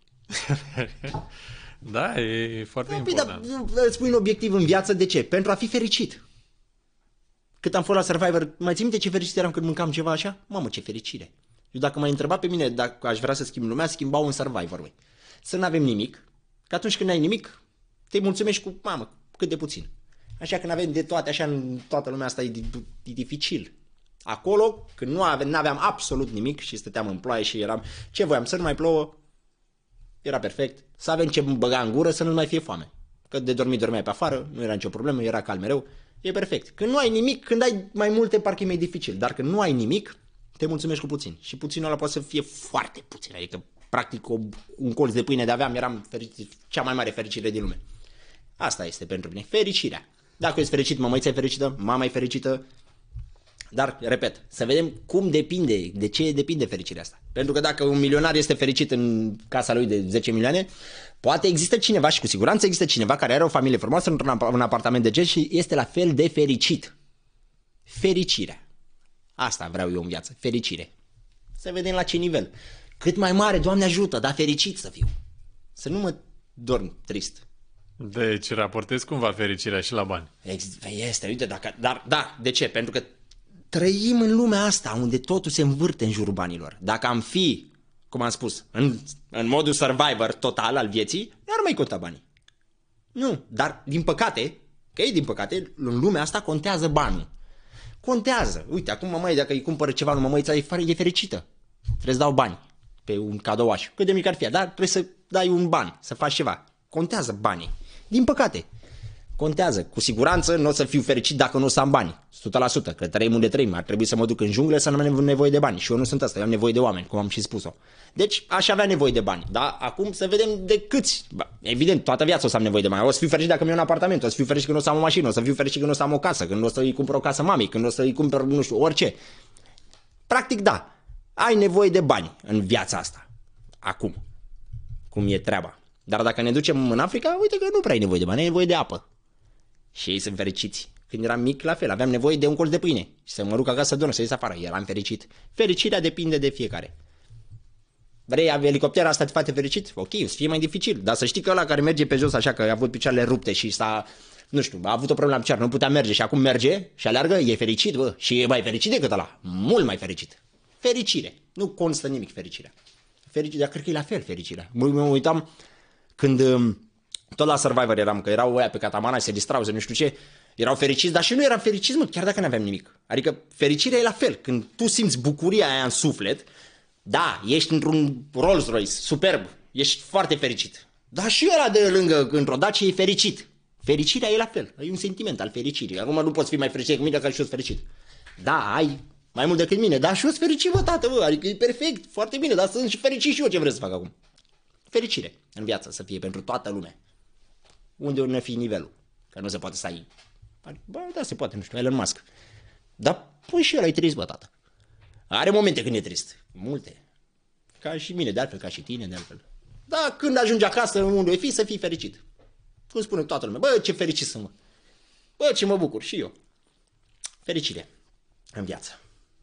Da, e foarte da, important. Păi, dar îți pui un obiectiv în viață, de ce? Pentru a fi fericit. Cât am fost la Survivor, mai ții minte ce fericit eram când mâncam ceva așa? Mamă, ce fericire. Eu dacă m-ai întrebat pe mine dacă aș vrea să schimb lumea, schimbau un Survivor, măi. Să nu avem nimic, că atunci când ai nimic, te mulțumești cu, mamă, cât de puțin. Așa când avem de toate, așa în toată lumea asta e, e dificil. Acolo, când nu aveam, n-aveam absolut nimic și stăteam în ploaie și eram, ce voiam, să nu mai plouă, era perfect, să avem ce băga în gură, să nu mai fie foame. Că de dormit dormeai pe afară, nu era nicio problemă, era cald mereu, e perfect. Când nu ai nimic, când ai mai multe, parcă e mai dificil, dar când nu ai nimic, te mulțumești cu puțin. Și puținul ăla poate să fie foarte puțin, adică practic o, un colț de pâine de aveam, eram fericit, cea mai mare fericire din lume. Asta este pentru mine, fericirea. Dacă ești fericit, mămăița e fericită, mama e fericită, dar, repet, să vedem cum depinde, de ce depinde fericirea asta. Pentru că dacă un milionar este fericit în casa lui de zece milioane, poate există cineva și cu siguranță există cineva care are o familie frumoasă într-un apartament decent și este la fel de fericit. Fericirea. Asta vreau eu în viață, fericire. Să vedem la ce nivel. Cât mai mare, Doamne ajută, dar fericit să fiu. Să nu mă dorm trist. Deci raportezi cumva fericirea și la bani. Este, uite, dacă, dar da, de ce? Pentru că trăim în lumea asta unde totul se învârte în jurul banilor. Dacă am fi, cum am spus, în, în modul Survivor total al vieții, nu ar mai conta banii. Nu, dar din păcate, că e din păcate, în lumea asta contează banul. Contează. Uite, acum mămăi, dacă îi cumpără ceva lui mămăița, e, e fericită. Trebuie să dau bani pe un cadouaș. Cât de mic ar fi, dar trebuie să dai un ban, să faci ceva. Contează banii. Din păcate. Contează. Cu siguranță nu o să fiu fericit dacă nu o să am bani. o sută la sută. Că trăim unde trăim. Ar trebui să mă duc în junglă să nu am nevoie de bani. Și eu nu sunt ăsta. Eu am nevoie de oameni, cum am și spus-o. Deci aș avea nevoie de bani. Da? Acum să vedem de câți. Evident, toată viața o să am nevoie de bani. O să fiu fericit dacă mi-e un apartament. O să fiu fericit când o să am o mașină. O să fiu fericit când o să am o casă. Când o să-i cumpăr o casă mamei. Când o să-i cumpăr, nu știu, orice. Practic, da. Ai nevoie de bani în viața asta. Acum. Cum e treaba. Dar dacă ne ducem în Africa, uite că nu prea ai nevoie de bani. Ai nevoie de apă. Și ei sunt fericiți. Când eram mic, la fel, aveam nevoie de un colț de pâine și să mă duc acasă să dorm, să ies afară. Eram fericit. Fericirea depinde de fiecare. Vrei elicopterul asta te face fericit? Ok, o să fie mai dificil. Dar să știi că ăla care merge pe jos așa, că a avut picioarele rupte și s-a, nu știu, a avut o problemă la picioare, nu putea merge și acum merge și aleargă, e fericit, bă. Și e mai fericit decât ăla. Mult mai fericit. Fericire. Nu constă nimic fericirea. Fericire, dar cred că e la fel fericirea. Mă, mă uitam când... Tot la Survivor eram, că erau ăia pe catamana și se distrau, să nu știu ce, erau fericiți, dar și nu eram fericiți, mă, chiar dacă nu aveam nimic. Adică fericirea e la fel, când tu simți bucuria aia în suflet, da, ești într-un Rolls Royce, superb, ești foarte fericit. Dar și ăla de lângă, într-o Dacia, e fericit. Fericirea e la fel, e un sentiment al fericirii. Acum nu poți fi mai fericit decât mine, că și eu sunt fericit. Da, ai mai mult decât mine, dar și eu sunt fericit, bă, tată, bă, adică e perfect, foarte bine, dar sunt și fericit și eu ce vreau să fac acum. Fericire în viață să fie pentru toată lumea. Unde ne fi nivelul? Că nu se poate să ai... Bă, da, se poate, nu știu, Elon Musk. Dar, păi și el e trist, bă, tată. Are momente când e trist. Multe. Ca și mine, de altfel, ca și tine, de altfel. Dar când ajungi acasă, unde o fi, să fii fericit. Cum spune toată lumea. Bă, ce fericit sunt, mă. Bă, ce mă bucur, și eu. Fericire în viață.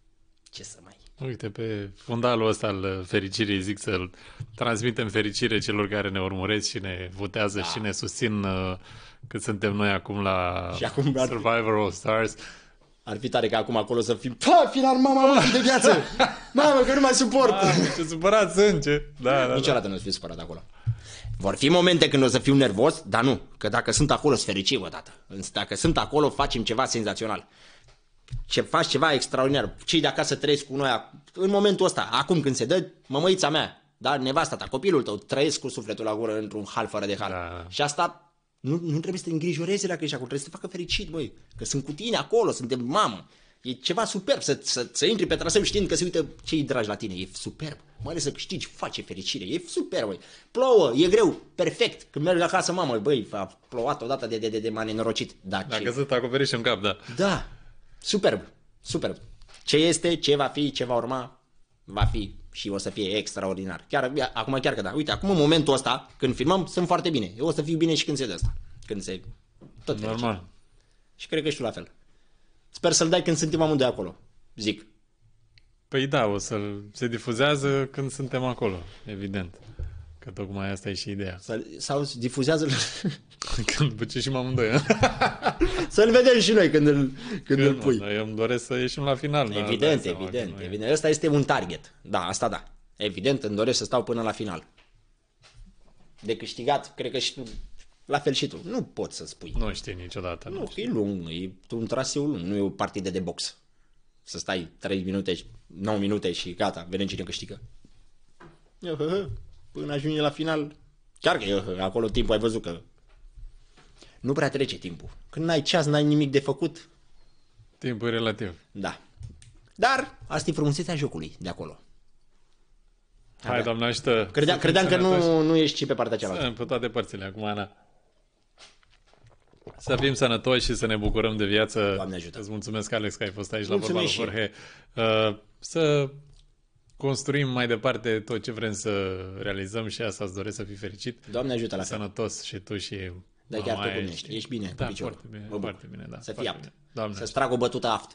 Ce să mai... Uite, pe fundalul ăsta al fericirii zic să transmitem fericire celor care ne urmăresc și ne votează, da, și ne susțin uh, cât suntem noi acum la și acum Survivor All Stars. Ar fi tare ca acum acolo să fim, pa, final, mama, mama, de viață! Mamă, că nu mai suport! Mamă, ce supărat sunt, ce? Da, da, niciodată da. Nu o să fiu supărat acolo. Vor fi momente când o să fiu nervos, dar nu, că dacă sunt acolo, sunt fericit, bă, tată. Dacă sunt acolo, facem ceva senzațional. Ce faci ceva extraordinar. Cei de acasă trăiesc cu noi în momentul ăsta, acum când se dă, mămăița mea, da, nevasta ta, copilul tău, trăiesc cu sufletul la gură într-un hal fără de hal. Da. Și asta nu, nu trebuie să te îngrijorezi la că ești acolo, trebuie să te facă fericit, băi, că sunt cu tine acolo, suntem mamă. E ceva superb să, să, să intri pe traseu știind că se uită cei dragi la tine, e superb. Mai ales să câștigi, face fericire, e superb, băi. Plouă, e greu, perfect. Când merg acasă, mamă, băi, a plouat odată de, de, de, de m-a nenorocit. Da, Dacă ce... sunt acoperiș în cap, da. Da. Superb, superb. Ce este, ce va fi, ce va urma, va fi și o să fie extraordinar. Chiar, acum chiar că da. Uite, acum în momentul ăsta, când filmăm, sunt foarte bine. Eu o să fiu bine și când se dă asta. Când se... Tot normal. Fericit. Și cred că și tu la fel. Sper să-l dai când suntem amândoi acolo. Zic. Păi da, o să se difuzează când suntem acolo, evident. Că tocmai asta e și ideea. Sau difuzează-l... Când băceșim amândoi. Să-l vedem și noi când îl, când când îl pui. Eu îmi doresc să ieșim la final. Evident, da, evident, evident. Ăsta este un target. Da, asta da. Evident, îmi doresc să stau până la final. De câștigat, cred că și tu, la fel și tu. Nu poți să spui. Nu știi niciodată. Nu, că e lung, e un traseu lung, nu e o partidă de box. Să stai trei minute, nouă minute și gata, vedem cine câștigă. Până ajunge la final, chiar că eu, acolo timpul ai văzut că nu prea trece timpul. Când n-ai ceas, n-ai nimic de făcut. Timpul e relativ. Da. Dar asta e frumusețea jocului de acolo. Hai, Avea. Doamne ajută. Credea, credeam că nu, nu ești și pe partea cealaltă. Sunt pe toate părțile acum, Ana. Să fim sănătoși și să ne bucurăm de viață. Doamne ajută. Îți mulțumesc, Alex, că ai fost aici. Mulțumesc la vorba lui Jorge. Uh, să construim mai departe tot ce vrem să realizăm și asta îți doresc, să fii fericit. Doamne ajută la fel. Sănătos și tu și dar chiar tu cum ești. Ești bine da, cu piciorul. Foarte bine, foarte bine, da. Să fii apt. Doamne. Să-ți trag o bătută aft.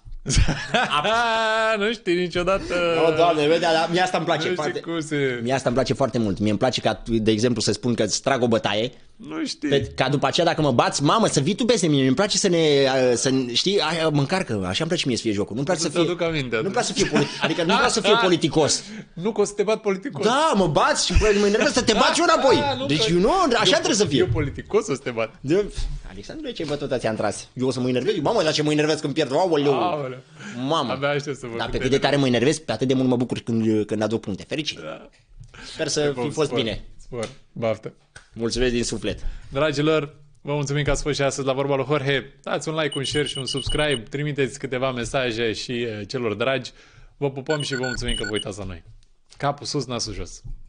Nu știi niciodată. No, Doamne, vede, dar mie asta îmi place nu foarte. Cum se... Mie asta îmi place foarte mult. Mie îmi place ca, de exemplu, să spun că îți trag o bătaie. Nu știi. Pe, ca după aceea dacă mă bați, mamă, să vii tu peste mine. Îmi place să ne, să, știi, aia mă încarcă. Așa îmi place mie să fie jocul. Nu-mi place să, să fie. Aminte, nu-mi place să fie politic. Adică nu vreau să fie politicos. Nu că o să te bat politicos. Da, mă bați și mă enervez să te bați eu înapoi. Deci eu nu, așa eu, trebuie să fie. Eu politicos o să te bat. De... Alexandru, ce bătută ți-am tras? Eu o să mă enervez? Mamă, dar ce mă enervez când pierd? Aoleu. Mamă. Abia aștept să vă dar pe cât de tare mă enervez, pe atât de mult mă bucur când, când aduc puncte. Fericit. Da. Sper să fi fost spor, bine. Spor, baftă. Mulțumesc din suflet. Dragilor, Vă mulțumim că ați fost și astăzi la Vorba lui Jorge. Dați un like, un share și un subscribe. Trimiteți câteva mesaje și celor dragi. Vă pupăm și vă mulțumim că vă uitați la noi. Capul sus, nasul jos.